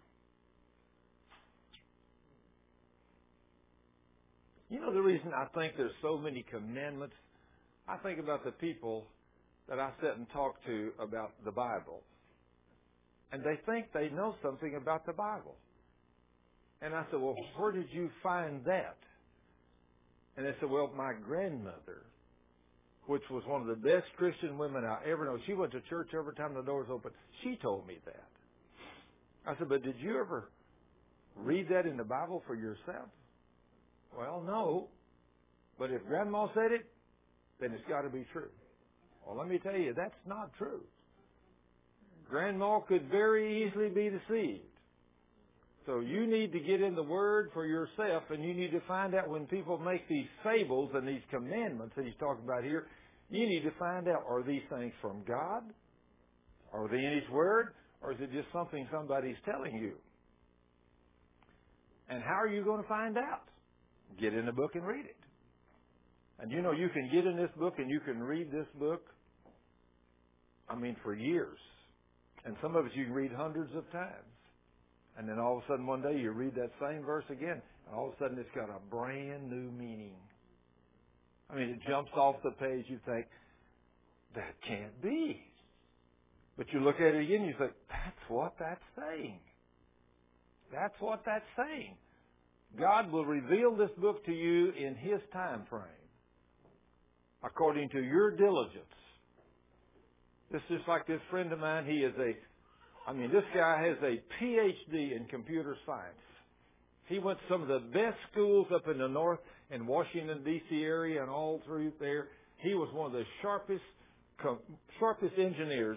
You know the reason I think there's so many commandments? I think about the people that I sit and talk to about the Bible. And they think they know something about the Bible. And I said, well, where did you find that? And they said, well, my grandmother, which was one of the best Christian women I ever know, she went to church every time the doors opened. She told me that. I said, but did you ever read that in the Bible for yourself? Well, no. But if Grandma said it, then it's got to be true. Well, let me tell you, that's not true. Grandma could very easily be deceived. So you need to get in the Word for yourself, and you need to find out when people make these fables and these commandments that He's talking about here, you need to find out, are these things from God? Are they in His Word? Or is it just something somebody's telling you? And how are you going to find out? Get in the book and read it. And you know, you can get in this book and you can read this book, I mean, for years. And some of it you can read hundreds of times. And then all of a sudden one day you read that same verse again, and all of a sudden it's got a brand new meaning. I mean, it jumps off the page. You think, that can't be. But you look at it again, you think, that's what that's saying. That's what that's saying. God will reveal this book to you in His time frame, according to your diligence. This is just like this friend of mine. He is a I mean, this guy has a P H D in computer science. He went to some of the best schools up in the north in Washington, D C area and all through there. He was one of the sharpest, sharpest engineers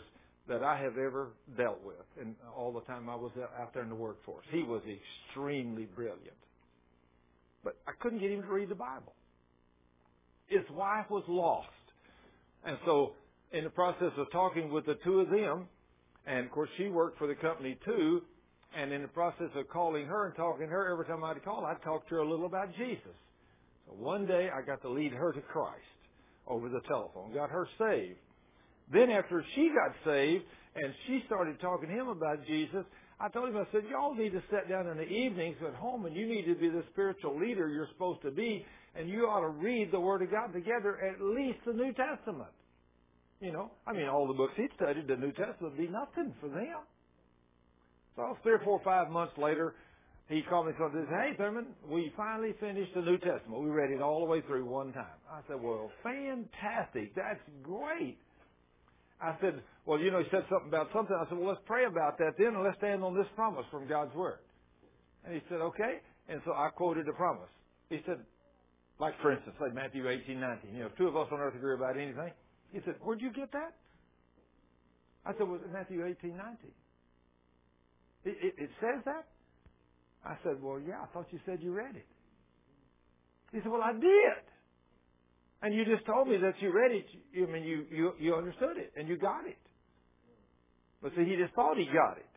that I have ever dealt with in all the time I was out there in the workforce. He was extremely brilliant. But I couldn't get him to read the Bible. His wife was lost. And so in the process of talking with the two of them, and of course she worked for the company too, and in the process of calling her and talking to her, every time I'd call, I'd talk to her a little about Jesus. So one day I got to lead her to Christ over the telephone, got her saved. Then after she got saved and she started talking to him about Jesus, I told him, I said, y'all need to sit down in the evenings at home and you need to be the spiritual leader you're supposed to be, and you ought to read the Word of God together, at least the New Testament. You know, I mean, all the books he'd studied, the New Testament would be nothing for them. So three or four or five months later, he called me and said, hey, Thurman, we finally finished the New Testament. We read it all the way through one time. I said, well, fantastic. That's great. I said, well, you know, he said something about something. I said, well, let's pray about that then, and let's stand on this promise from God's Word. And he said, okay. And so I quoted the promise. He said, like, for instance, like Matthew eighteen, nineteen. You know, if two of us on earth agree about anything. He said, where'd you get that? I said, well, Matthew eighteen, nineteen. It, it, it says that? I said, well, yeah, I thought you said you read it. He said, well, I did. And you just told me that you read it. I mean, you, you, you understood it and you got it. But see, he just thought he got it.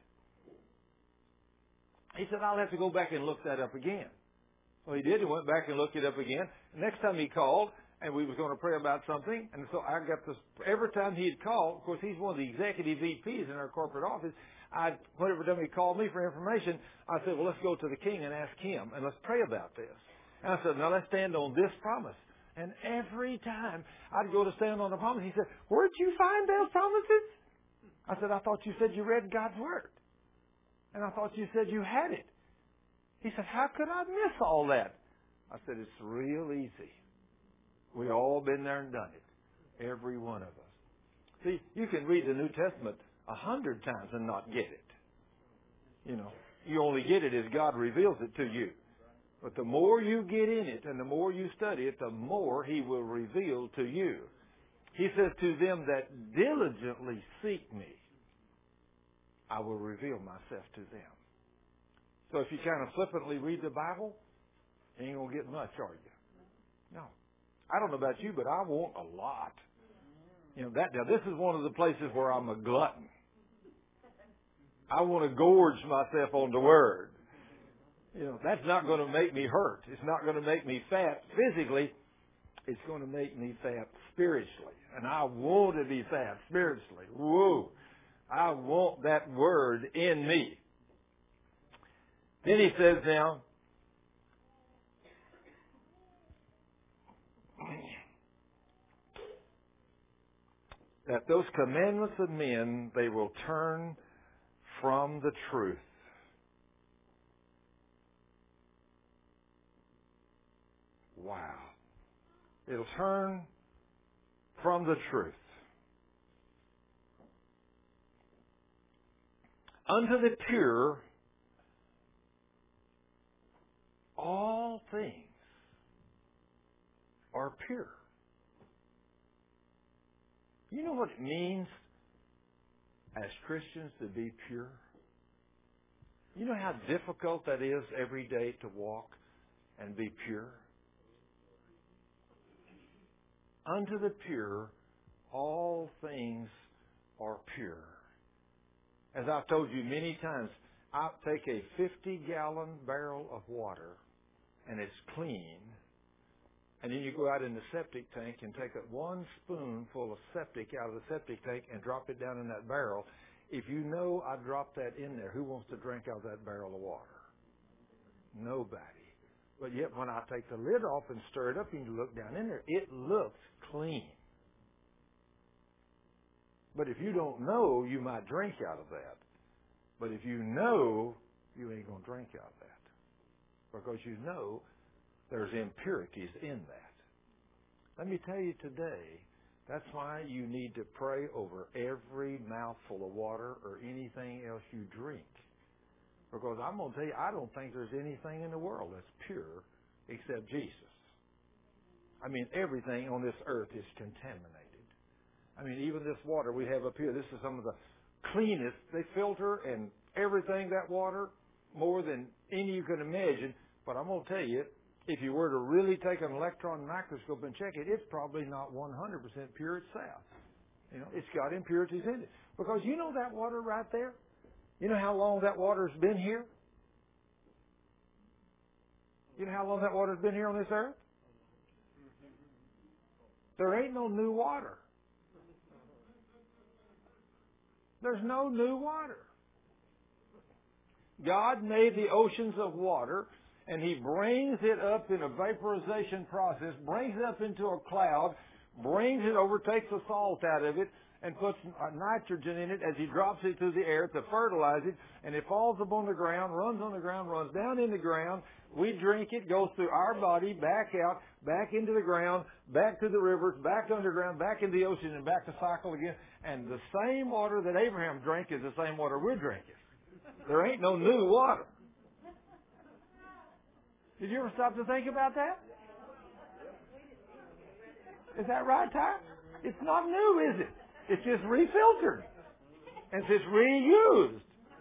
He said, I'll have to go back and look that up again. So he did. He went back and looked it up again. Next time he called, and we was going to pray about something, and so I got this, every time he'd call, of course, he's one of the executive V Ps in our corporate office, I'd, whenever time he called me for information, I said, well, let's go to the king and ask him, and let's pray about this. And I said, now let's stand on this promise. And every time I'd go to stand on the promise, he said, where'd you find those promises? I said, I thought you said you read God's Word. And I thought you said you had it. He said, how could I miss all that? I said, it's real easy. We've all been there and done it. Every one of us. See, you can read the New Testament a hundred times and not get it. You know, you only get it as God reveals it to you. But the more you get in it and the more you study it, the more He will reveal to you. He says to them that diligently seek me, I will reveal myself to them. So if you kind of flippantly read the Bible, you ain't going to get much, are you? No. I don't know about you, but I want a lot. You know, that now this is one of the places where I'm a glutton. I want to gorge myself on the Word. You know, that's not going to make me hurt. It's not going to make me fat physically. It's going to make me fat spiritually. And I want to be fat spiritually. Whoa. I want that Word in me. Then he says now, that those commandments of men, they will turn from the truth. Wow. It'll turn from the truth. Unto the pure, all things are pure. You know what it means as Christians to be pure? You know how difficult that is every day to walk and be pure? Unto the pure, all things are pure. As I've told you many times, I take a fifty-gallon barrel of water, and it's clean, and then you go out in the septic tank and take a one spoonful of septic out of the septic tank and drop it down in that barrel. If you know I dropped that in there, who wants to drink out of that barrel of water? Nobody. But yet when I take the lid off and stir it up and you look down in there, it looks clean. But if you don't know, you might drink out of that. But if you know, you ain't going to drink out of that. Because you know there's impurities in that. Let me tell you today, that's why you need to pray over every mouthful of water or anything else you drink. Because I'm going to tell you, I don't think there's anything in the world that's pure except Jesus. I mean, everything on this earth is contaminated. I mean, even this water we have up here, this is some of the cleanest. They filter and everything, that water, more than any you can imagine. But I'm going to tell you, if you were to really take an electron microscope and check it, it's probably not one hundred percent pure itself. You know, it's got impurities in it. Because you know that water right there? You know how long that water's been here? You know how long that water's been here on this earth? There ain't no new water. There's no new water. God made the oceans of water, and He brings it up in a vaporization process, brings it up into a cloud, brings it over, takes the salt out of it, and puts nitrogen in it as He drops it through the air to fertilize it, and it falls up on the ground, runs on the ground, runs down in the ground. We drink it, goes through our body, back out, back into the ground, back to the rivers, back underground, back in the ocean, and back to cycle again. And the same water that Abraham drank is the same water we're drinking. There ain't no new water. Did you ever stop to think about that? Is that right, Ty? It's not new, is it? It's just refiltered. And it's reused.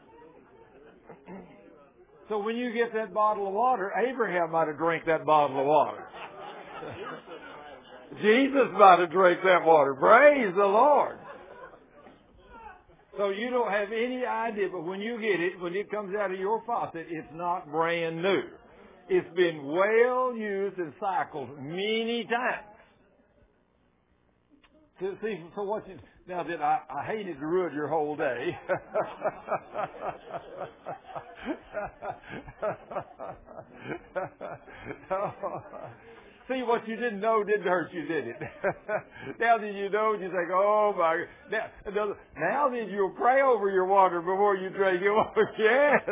So when you get that bottle of water, Abraham might have drank that bottle of water. Jesus might have drank that water. Praise the Lord. So you don't have any idea, but when you get it, when it comes out of your faucet, it's not brand new. It's been well used and cycled many times. So, see, so what you, now that I, I hated to ruin your whole day. See, what you didn't know didn't hurt you, did it? Now that you know, you think, oh my God. Now, now that you'll pray over your water before you drink it. Yes.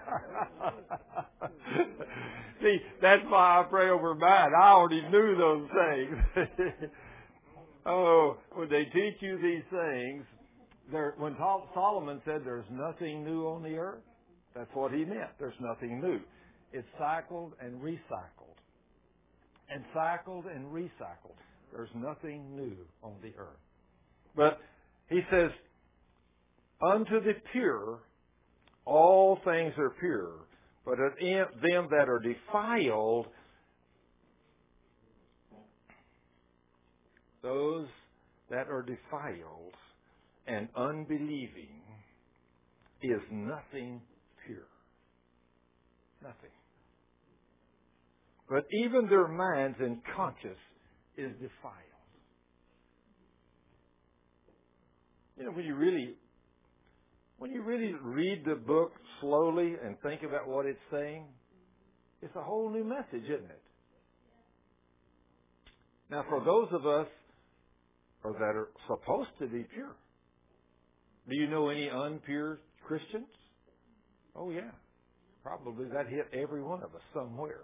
See, that's why I pray over mine. I already knew those things. Oh, when they teach you these things, there, when Solomon said there's nothing new on the earth, that's what he meant. There's nothing new. It's cycled and recycled. And cycled and recycled. There's nothing new on the earth. But he says, unto the pure, all things are pure. But of them that are defiled, those that are defiled and unbelieving, is nothing pure. Nothing. But even their minds and conscience is defiled. You know, when you really, when you really read the book slowly and think about what it's saying, it's a whole new message, isn't it? Now, for those of us or that are supposed to be pure, do you know any unpure Christians? Oh, yeah. Probably that hit every one of us somewhere.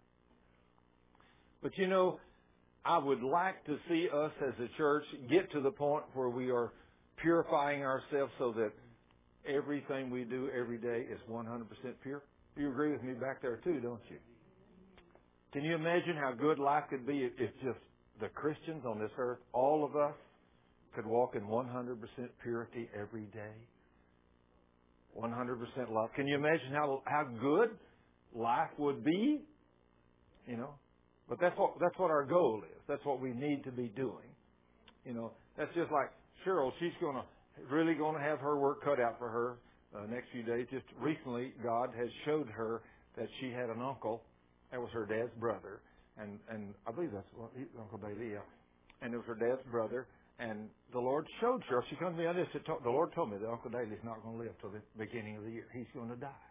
But you know, I would like to see us as a church get to the point where we are purifying ourselves so that everything we do every day is one hundred percent pure. You agree with me back there too, don't you? Can you imagine how good life could be if just the Christians on this earth, all of us, could walk in one hundred percent purity every day? one hundred percent love. Can you imagine how how good life would be? You know? But that's what that's what our goal is. That's what we need to be doing. You know, that's just like Cheryl. She's going to really going to have her work cut out for her uh, next few days. Just recently, God has showed her that she had an uncle. That was her dad's brother, and and I believe that's well, he, Uncle Bailey. Yeah. And it was her dad's brother. And the Lord showed her. She comes to me on this. The Lord told me that Uncle Daly's not going to live till the beginning of the year. He's going to die.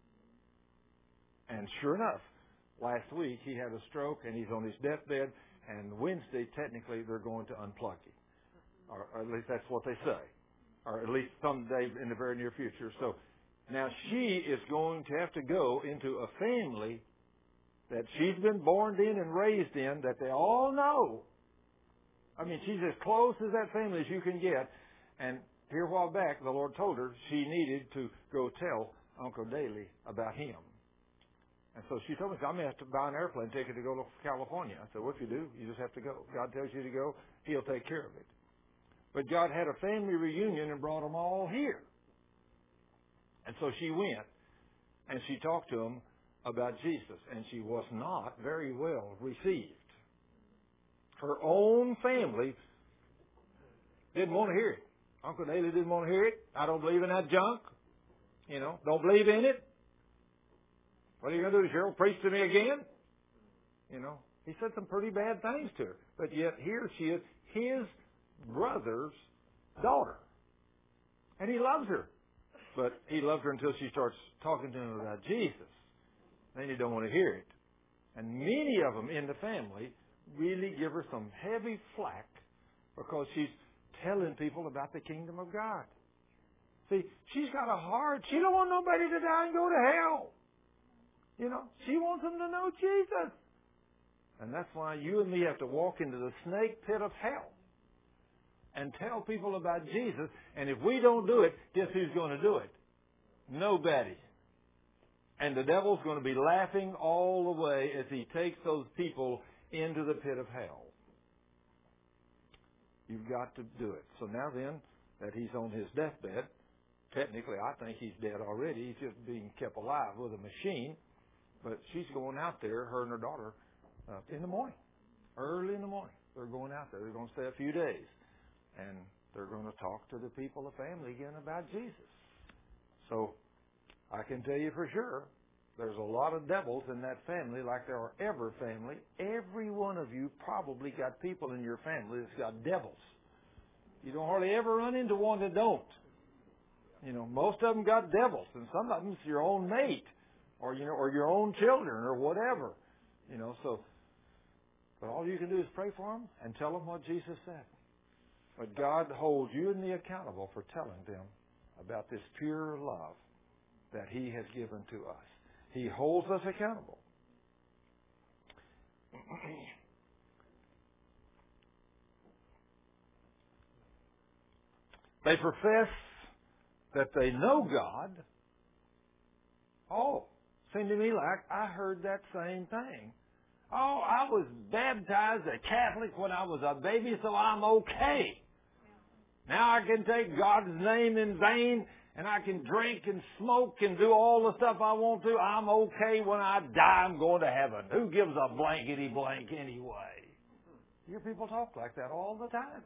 And sure enough, last week he had a stroke and he's on his deathbed. And Wednesday, technically, they're going to unplug him, or, or at least that's what they say, or at least someday in the very near future. So now she is going to have to go into a family that she's been born in and raised in, that they all know. I mean, she's as close as that family as you can get. And here a while back, the Lord told her she needed to go tell Uncle Daly about him. And so she told me, I'm going to have to buy an airplane ticket to go to California. I said, well, if you do, you just have to go. God tells you to go, He'll take care of it. But God had a family reunion and brought them all here. And so she went, and she talked to them about Jesus, and she was not very well received. Her own family didn't want to hear it. Uncle Daly didn't want to hear it. I don't believe in that junk. You know, don't believe in it. What are you going to do, Cheryl? Preach to me again? You know, he said some pretty bad things to her. But yet here she is, his brother's daughter. And he loves her. But he loves her until she starts talking to him about Jesus. Then he don't want to hear it. And many of them in the family really give her some heavy flack because she's telling people about the kingdom of God. See, she's got a heart. She don't want nobody to die and go to hell. You know, she wants them to know Jesus. And that's why you and me have to walk into the snake pit of hell and tell people about Jesus. And if we don't do it, guess who's going to do it? Nobody. And the devil's going to be laughing all the way as he takes those people into the pit of hell. You've got to do it. So now then, that he's on his deathbed, technically I think he's dead already. He's just being kept alive with a machine. But she's going out there, her and her daughter, uh, in the morning. Early in the morning. They're going out there. They're going to stay a few days. And they're going to talk to the people, the family again about Jesus. So I can tell you for sure, there's a lot of devils in that family like there are every family. Every one of you probably got people in your family that's got devils. You don't hardly ever run into one that don't. You know, most of them got devils, and some of them's your own mate, or you know, or your own children, or whatever. You know, so, but all you can do is pray for them and tell them what Jesus said. But God holds you and me accountable for telling them about this pure love that He has given to us. He holds us accountable. They profess that they know God. Oh, seemed to me like I heard that same thing. Oh, I was baptized a Catholic when I was a baby, so I'm okay. Now I can take God's name in vain, and I can drink and smoke and do all the stuff I want to. I'm okay. When I die, I'm going to heaven. Who gives a blankety blank anyway? You hear people talk like that all the time.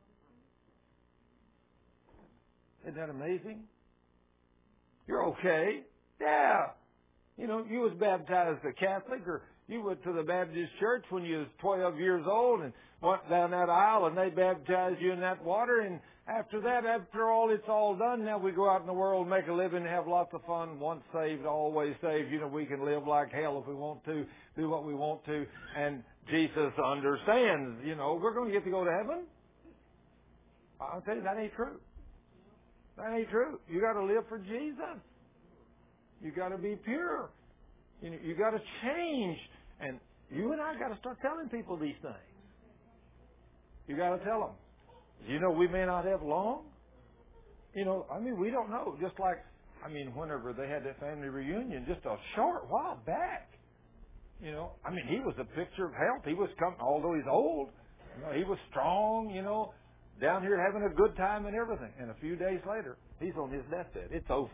Isn't that amazing? You're okay. Yeah. You know, you was baptized a Catholic, or you went to the Baptist church when you was twelve years old and went down that aisle and they baptized you in that water. And after that, after all it's all done, now we go out in the world, make a living, have lots of fun. Once saved, always saved. You know, we can live like hell if we want to, do what we want to. And Jesus understands, you know, we're going to get to go to heaven. I'll tell you, that ain't true. That ain't true. You got to live for Jesus. You got to be pure. You know, you got to change. And you and I got to start telling people these things. You got to tell them. You know, we may not have long. You know, I mean, we don't know. Just like, I mean, whenever they had that family reunion, just a short while back. You know, I mean, he was a picture of health. He was coming, although he's old. You know, he was strong. You know, down here having a good time and everything. And a few days later, he's on his deathbed. It's over.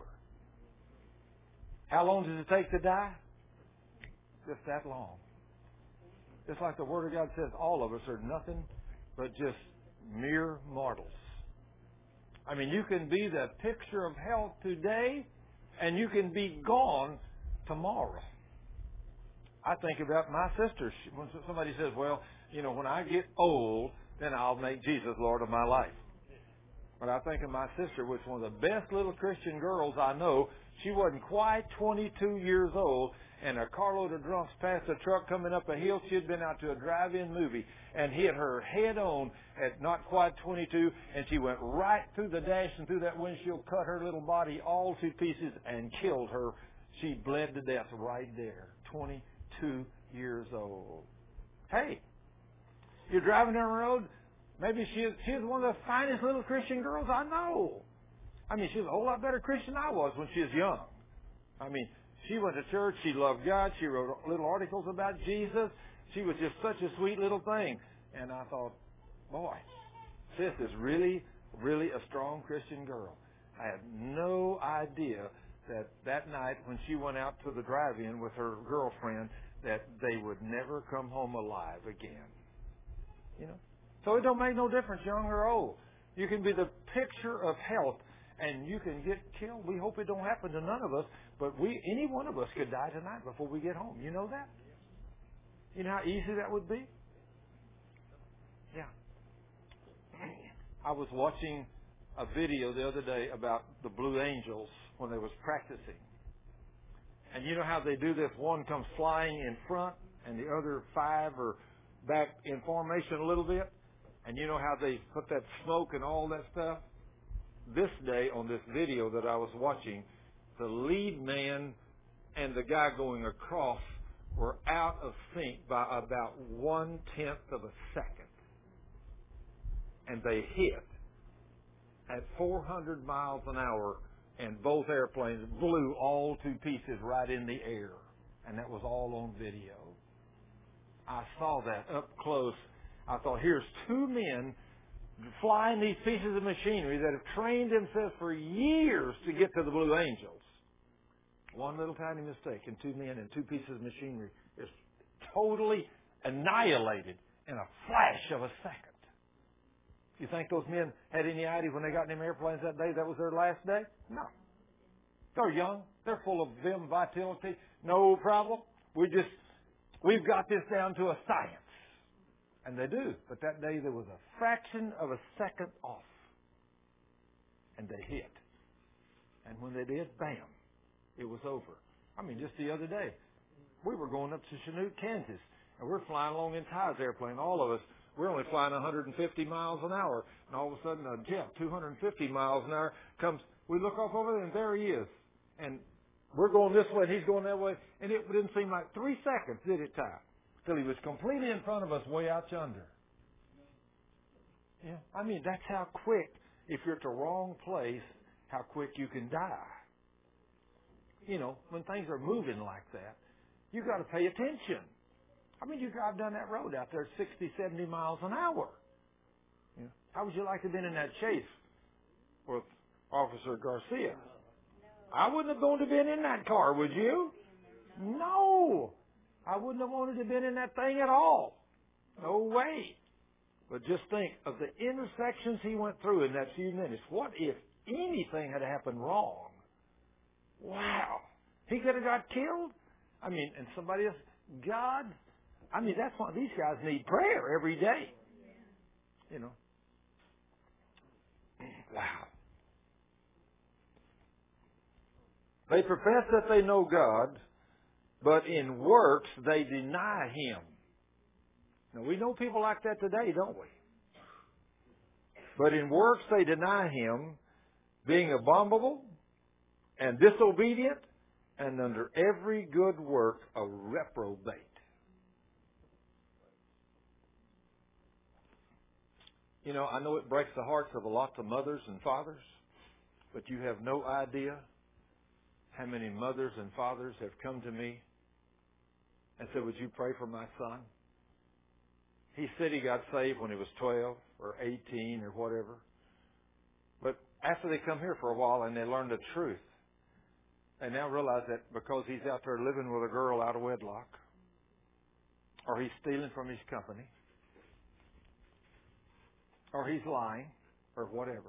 How long does it take to die? Just that long. Just like the Word of God says, all of us are nothing but just mere mortals. I mean, you can be the picture of health today, and you can be gone tomorrow. I think about my sister. When somebody says, well, you know, when I get old, then I'll make Jesus Lord of my life. But I think of my sister, which is one of the best little Christian girls I know. She wasn't quite twenty-two years old, and a carload of drunks passed a truck coming up a hill. She had been out to a drive-in movie and hit her head on at not quite twenty-two, and she went right through the dash and through that windshield, cut her little body all to pieces, and killed her. She bled to death right there, twenty-two years old. Hey, you're driving down the road. Maybe she is, she is one of the finest little Christian girls I know. I mean, she was a whole lot better Christian than I was when she was young. I mean, she went to church. She loved God. She wrote little articles about Jesus. She was just such a sweet little thing. And I thought, boy, Sis is really, really a strong Christian girl. I had no idea that that night when she went out to the drive-in with her girlfriend that they would never come home alive again. You know? So it don't make no difference, young or old. You can be the picture of health, and you can get killed. We hope it don't happen to none of us, but we, any one of us could die tonight before we get home. You know that? You know how easy that would be? Yeah. I was watching a video the other day about the Blue Angels when they was practicing. And you know how they do this? One comes flying in front, and the other five are back in formation a little bit. And you know how they put that smoke and all that stuff? This day on this video that I was watching, the lead man and the guy going across were out of sync by about one-tenth of a second. And they hit at four hundred miles an hour, and both airplanes blew all to pieces right in the air. And that was all on video. I saw that up close. I thought, here's two men flying these pieces of machinery that have trained themselves for years to get to the Blue Angels. One little tiny mistake, and two men and two pieces of machinery is totally annihilated in a flash of a second. You think those men had any idea when they got in them airplanes that day that was their last day? No. They're young. They're full of vim, vitality. No problem. We just, we've got this down to a science. And they do. But that day there was a fraction of a second off. And they hit. And when they did, bam, it was over. I mean, just the other day, we were going up to Chanute, Kansas, and we're flying along in Ty's airplane, all of us. We're only flying one hundred fifty miles an hour. And all of a sudden, a jet, two hundred fifty miles an hour, comes. We look off over there, and there he is. And we're going this way, and he's going that way. And it didn't seem like three seconds, did it, Ty? Till he was completely in front of us, way out yonder. Yeah, I mean, that's how quick, if you're at the wrong place, how quick you can die. You know, when things are moving like that, you've got to pay attention. I mean, you drive down that road out there at sixty, seventy miles an hour. Yeah. How would you like to have been in that chase with Officer Garcia? I wouldn't have wanted to have been in that car, would you? No. I wouldn't have wanted to have been in that thing at all. No way. But just think of the intersections he went through in that few minutes. What if anything had happened wrong? Wow. He could have got killed. I mean, and somebody else, God, I mean, that's why these guys need prayer every day. You know. Wow. They profess that they know God, but in works they deny Him. Now, we know people like that today, don't we? But in works they deny Him, being abominable and disobedient, and under every good work a reprobate. You know, I know it breaks the hearts of a lot of mothers and fathers, but you have no idea how many mothers and fathers have come to me and said, would you pray for my son? He said he got saved when he was twelve or eighteen or whatever. But after they come here for a while and they learn the truth, they now realize that because he's out there living with a girl out of wedlock, or he's stealing from his company, or he's lying, or whatever.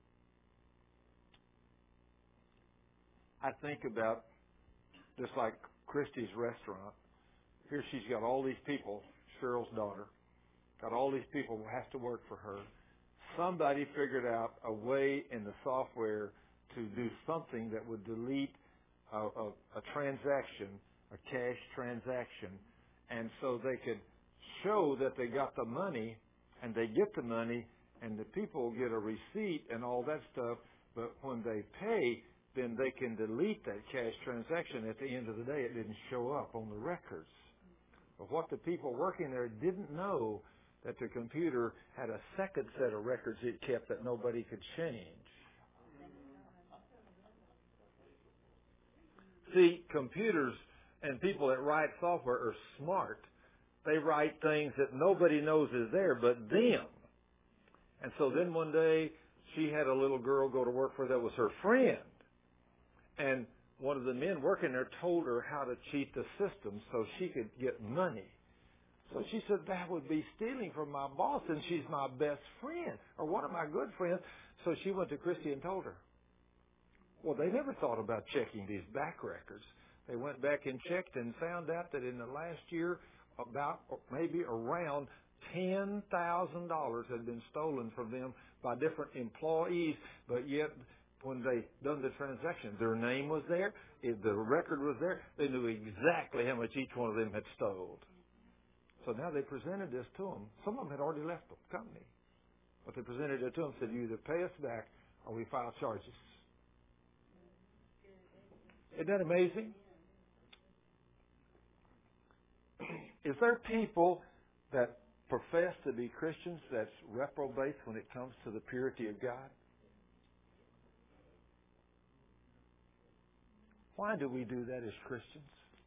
I think about just like Christy's restaurant. Here she's got all these people, Cheryl's daughter, got all these people who have to work for her. Somebody figured out a way in the software to do something that would delete a, a, a transaction, a cash transaction, and so they could show that they got the money, and they get the money, and the people get a receipt and all that stuff, but when they pay, then they can delete that cash transaction. At the end of the day, it didn't show up on the records. But what the people working there didn't know, that the computer had a second set of records it kept that nobody could change. See, computers and people that write software are smart. They write things that nobody knows is there but them. And so then one day, she had a little girl go to work for her that was her friend. And one of the men working there told her how to cheat the system so she could get money. So she said, that would be stealing from my boss, and she's my best friend, or one of my good friends. So she went to Christy and told her. Well, they never thought about checking these back records. They went back and checked and found out that in the last year, about maybe around ten thousand dollars had been stolen from them by different employees, but yet when they done the transaction, their name was there, if the record was there, they knew exactly how much each one of them had stolen. So now they presented this to them. Some of them had already left the company, but they presented it to them and said, you either pay us back or we file charges. Isn't that amazing? Is there people that profess to be Christians that's reprobate when it comes to the purity of God? Why do we do that as Christians?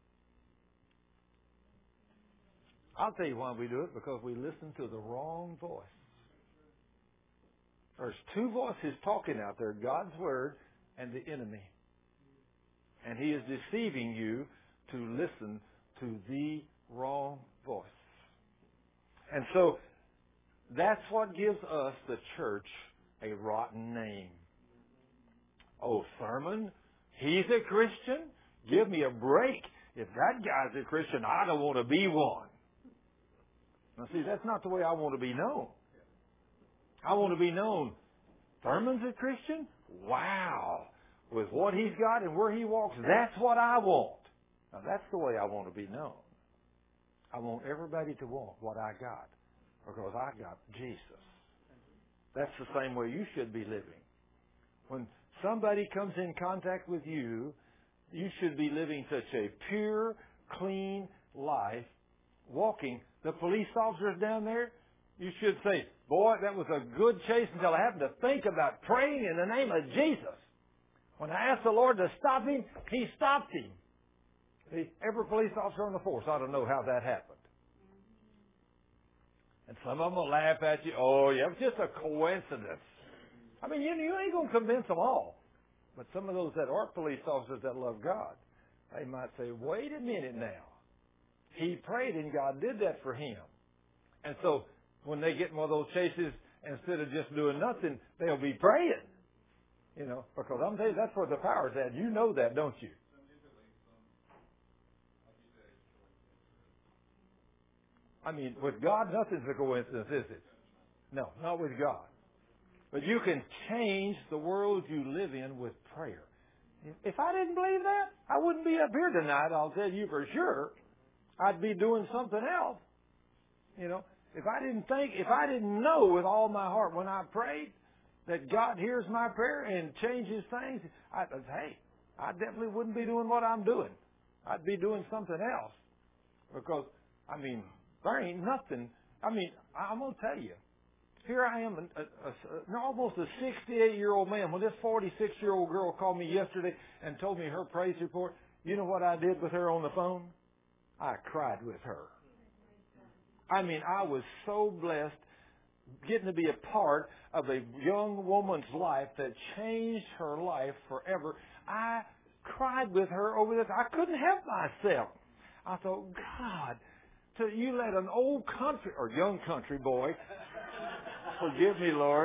I'll tell you why we do it, because we listen to the wrong voice. There's two voices talking out there, God's Word and the enemy. And he is deceiving you to listen to the wrong voice. And so that's what gives us, the church, a rotten name. Oh, Thurman, he's a Christian? Give me a break. If that guy's a Christian, I don't want to be one. Now, see, that's not the way I want to be known. I want to be known. Thurman's a Christian? Wow. With what he's got and where he walks, that's what I want. Now, that's the way I want to be known. I want everybody to want what I got, because I got Jesus. That's the same way you should be living. When somebody comes in contact with you, you should be living such a pure, clean life, walking. The police officers down there, you should say, boy, that was a good chase until I happened to think about praying in the name of Jesus. When I asked the Lord to stop him, he stopped him. See, every police officer on the force ought to know how that happened. And some of them will laugh at you. Oh, yeah, it's just a coincidence. I mean, you, you ain't going to convince them all. But some of those that are police officers that love God, they might say, wait a minute now. He prayed and God did that for him. And so when they get in one of those chases, instead of just doing nothing, they'll be praying. You know, because I'm telling you, that's where the power's at. You know that, don't you? I mean, with God, nothing's a coincidence, is it? No, not with God. But you can change the world you live in with prayer. If I didn't believe that, I wouldn't be up here tonight, I'll tell you for sure. I'd be doing something else. You know, if I didn't think, if I didn't know with all my heart when I prayed that God hears my prayer and changes things, I'd say, hey, I definitely wouldn't be doing what I'm doing. I'd be doing something else. Because, I mean, there ain't nothing. I mean, I'm going to tell you. Here I am, a, a, a, almost a sixty-eight-year-old man. When this forty-six-year-old girl called me yesterday and told me her praise report, you know what I did with her on the phone? I cried with her. I mean, I was so blessed getting to be a part of a young woman's life that changed her life forever. I cried with her over this. I couldn't help myself. I thought, God, to you let an old country, or young country boy, forgive me, Lord,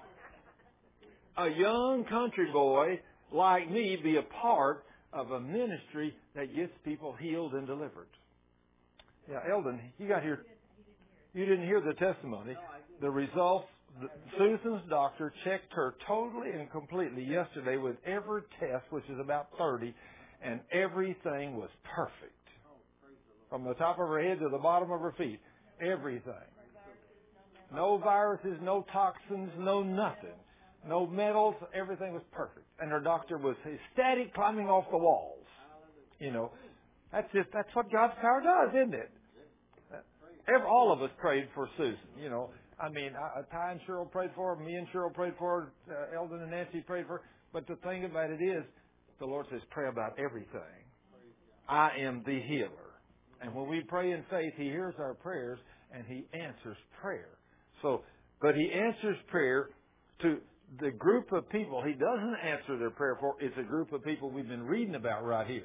a young country boy like me be a part of a ministry that gets people healed and delivered. Yeah, Eldon, you got here. You didn't hear the testimony. The results, the, Susan's doctor checked her totally and completely yesterday with every test, which is about thirty, and everything was perfect. From the top of her head to the bottom of her feet. Everything. No viruses, no toxins, no nothing. No metals. Everything was perfect. And her doctor was ecstatic, climbing off the walls. You know, that's just, that's what God's power does, isn't it? Every, all of us prayed for Susan. You know, I mean, I, Ty and Cheryl prayed for her. Me and Cheryl prayed for her. Uh, Eldon and Nancy prayed for her. But the thing about it is, the Lord says, pray about everything. I am the healer. And when we pray in faith, He hears our prayers and He answers prayer. So But He answers prayer to the group of people He doesn't answer their prayer for. It's a group of people we've been reading about right here.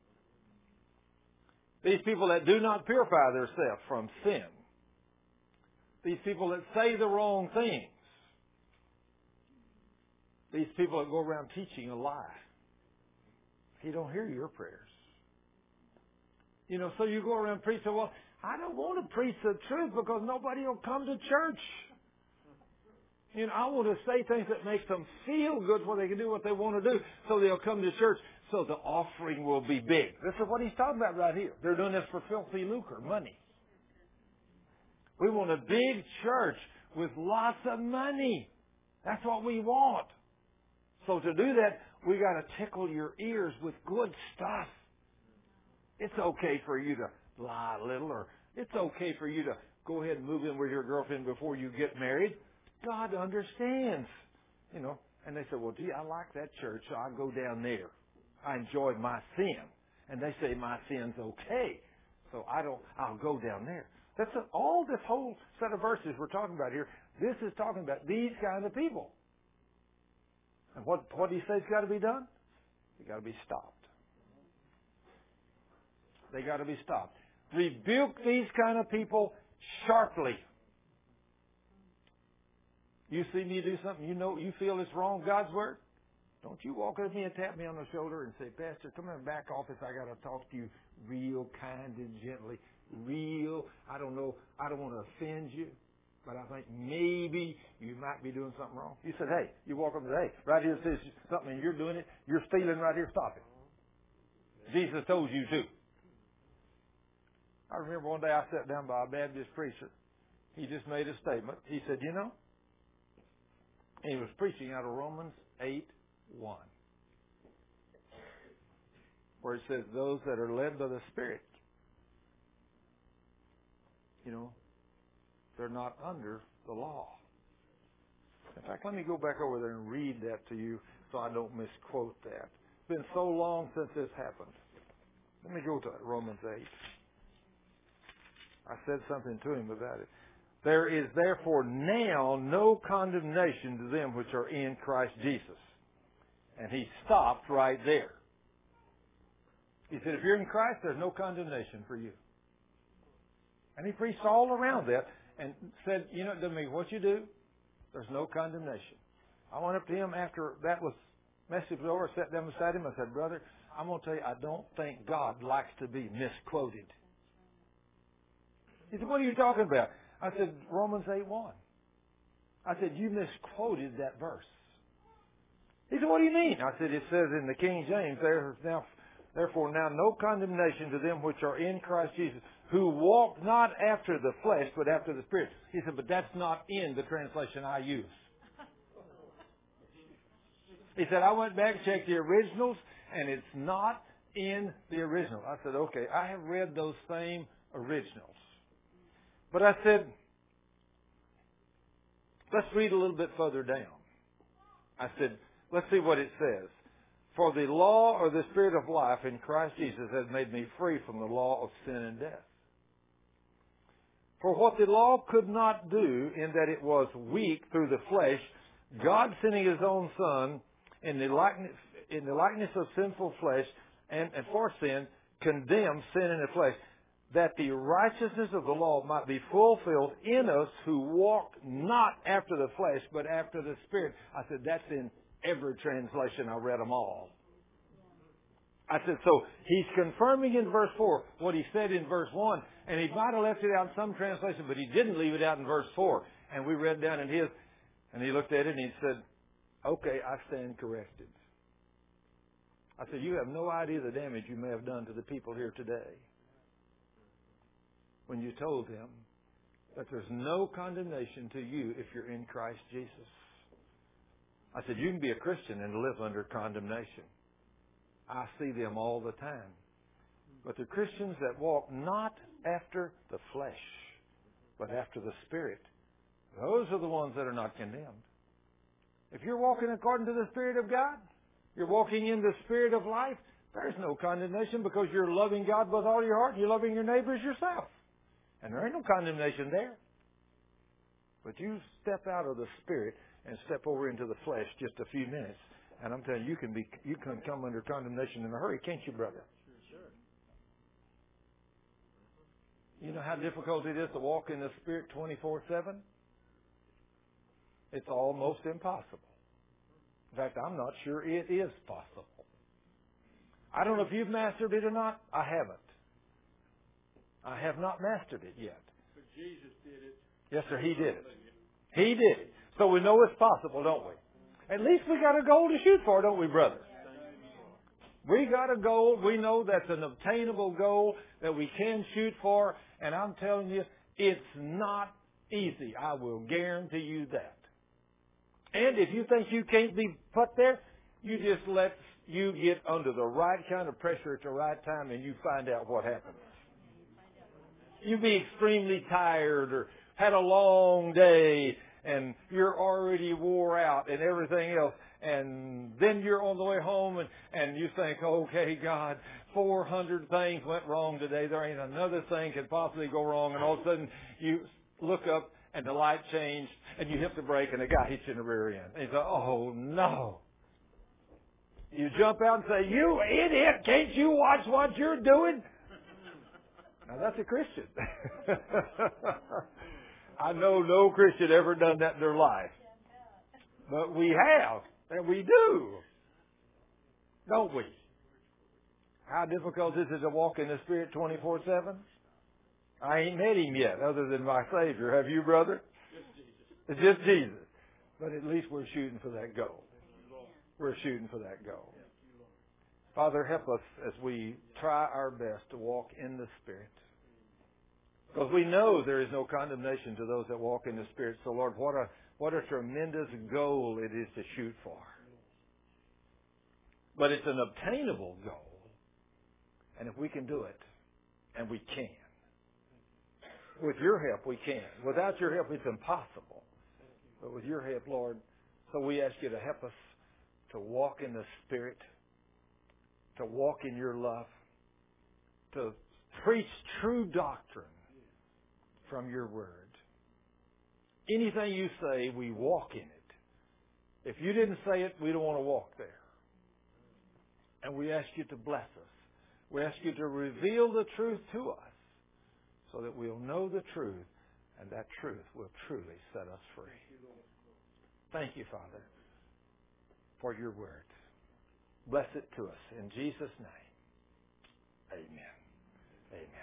These people that do not purify themselves from sin. These people that say the wrong things. These people that go around teaching a lie. He don't hear your prayers. You know, so you go around preaching, well, I don't want to preach the truth because nobody will come to church. You know, I want to say things that make them feel good where they can do what they want to do so they'll come to church so the offering will be big. This is what he's talking about right here. They're doing this for filthy lucre, money. We want a big church with lots of money. That's what we want. So to do that, we got to tickle your ears with good stuff. It's okay for you to lie a little, or it's okay for you to go ahead and move in with your girlfriend before you get married. God understands. You know, and they say, well, gee, I like that church, so I'll go down there. I enjoy my sin. And they say my sin's okay. So I don't, I'll go down there. That's a, all this whole set of verses we're talking about here. This is talking about these kind of people. And what, what do you say has got to be done? They got to be stopped. They got to be stopped. Rebuke these kind of people sharply. You see me do something you know you feel is wrong, God's Word? Don't you walk up to me and tap me on the shoulder and say, Pastor, come in the back office. I got to talk to you real kind and gently. Real. I don't know. I don't want to offend you. But I think maybe you might be doing something wrong. You said, hey, you walk up and say, hey, right here it says something and you're doing it. You're stealing right here. Stop it. Jesus told you to. I remember one day I sat down by a Baptist preacher. He just made a statement. He said, you know, and he was preaching out of Romans eight one, where it says, those that are led by the Spirit, you know, they're not under the law. In fact, let me go back over there and read that to you so I don't misquote that. It's been so long since this happened. Let me go to Romans eight. I said something to him about it. There is therefore now no condemnation to them which are in Christ Jesus. And he stopped right there. He said, if you're in Christ, there's no condemnation for you. And he preached all around that and said, you know, it doesn't matter what you do, there's no condemnation. I went up to him after that was message was over, sat down beside him, I said, brother, I'm going to tell you, I don't think God likes to be misquoted. He said, what are you talking about? I said, Romans eight one. I said, you misquoted that verse. He said, what do you mean? I said, it says in the King James, there is now, therefore now no condemnation to them which are in Christ Jesus, who walk not after the flesh, but after the Spirit. He said, but that's not in the translation I use. He said, I went back and checked the originals, and it's not in the original. I said, okay, I have read those same originals. But I said, let's read a little bit further down. I said, let's see what it says. For the law or the Spirit of life in Christ Jesus has made me free from the law of sin and death. For what the law could not do in that it was weak through the flesh, God sending His own Son in the likeness, in the likeness of sinful flesh and, and for sin, condemned sin in the flesh, that the righteousness of the law might be fulfilled in us who walk not after the flesh, but after the Spirit. I said, that's in every translation. I read them all. I said, so he's confirming in verse four what he said in verse one, and he might have left it out in some translation, but he didn't leave it out in verse four. And we read down in his, and he looked at it and he said, okay, I stand corrected. I said, you have no idea the damage you may have done to the people here today when you told them that there's no condemnation to you if you're in Christ Jesus. I said, you can be a Christian and live under condemnation. I see them all the time. But the Christians that walk not after the flesh, but after the Spirit, those are the ones that are not condemned. If you're walking according to the Spirit of God, you're walking in the Spirit of life, there's no condemnation because you're loving God with all your heart and you're loving your neighbor as yourself. And there ain't no condemnation there. But you step out of the Spirit and step over into the flesh just a few minutes, and I'm telling you, you can be, you can come under condemnation in a hurry, can't you, brother? You know how difficult it is to walk in the Spirit twenty-four seven? It's almost impossible. In fact, I'm not sure it is possible. I don't know if you've mastered it or not. I haven't. I have not mastered it yet. But Jesus did it. Yes, sir, He did it. He did it. So we know it's possible, don't we? At least we got a goal to shoot for, don't we, brother? We got a goal. We know that's an obtainable goal that we can shoot for. And I'm telling you, it's not easy. I will guarantee you that. And if you think you can't be put there, you just let you get under the right kind of pressure at the right time and you find out what happens. You be extremely tired or had a long day and you're already wore out and everything else. And then you're on the way home and, and you think, okay, God, four hundred things went wrong today. There ain't another thing could possibly go wrong. And all of a sudden you look up and the light changed and you hit the brake and the guy hits you in the rear end. And you say, oh, no. You jump out and say, you idiot, can't you watch what you're doing? Now, that's a Christian. I know no Christian ever done that in their life. But we have, and we do. Don't we? How difficult is it to walk in the Spirit twenty-four seven? I ain't met Him yet, other than my Savior. Have you, brother? It's just Jesus. But at least we're shooting for that goal. We're shooting for that goal. Father, help us as we try our best to walk in the Spirit. Because we know there is no condemnation to those that walk in the Spirit. So, Lord, what a, what a tremendous goal it is to shoot for. But it's an obtainable goal. And if we can do it, and we can. With your help, we can. Without your help, it's impossible. But with your help, Lord, so we ask you to help us to walk in the Spirit, to walk in your love, to preach true doctrine from your word. Anything you say, we walk in it. If you didn't say it, we don't want to walk there. And we ask you to bless us. We ask you to reveal the truth to us so that we'll know the truth, and that truth will truly set us free. Thank you, Father, for your word. Bless it to us. In Jesus' name, amen. Amen.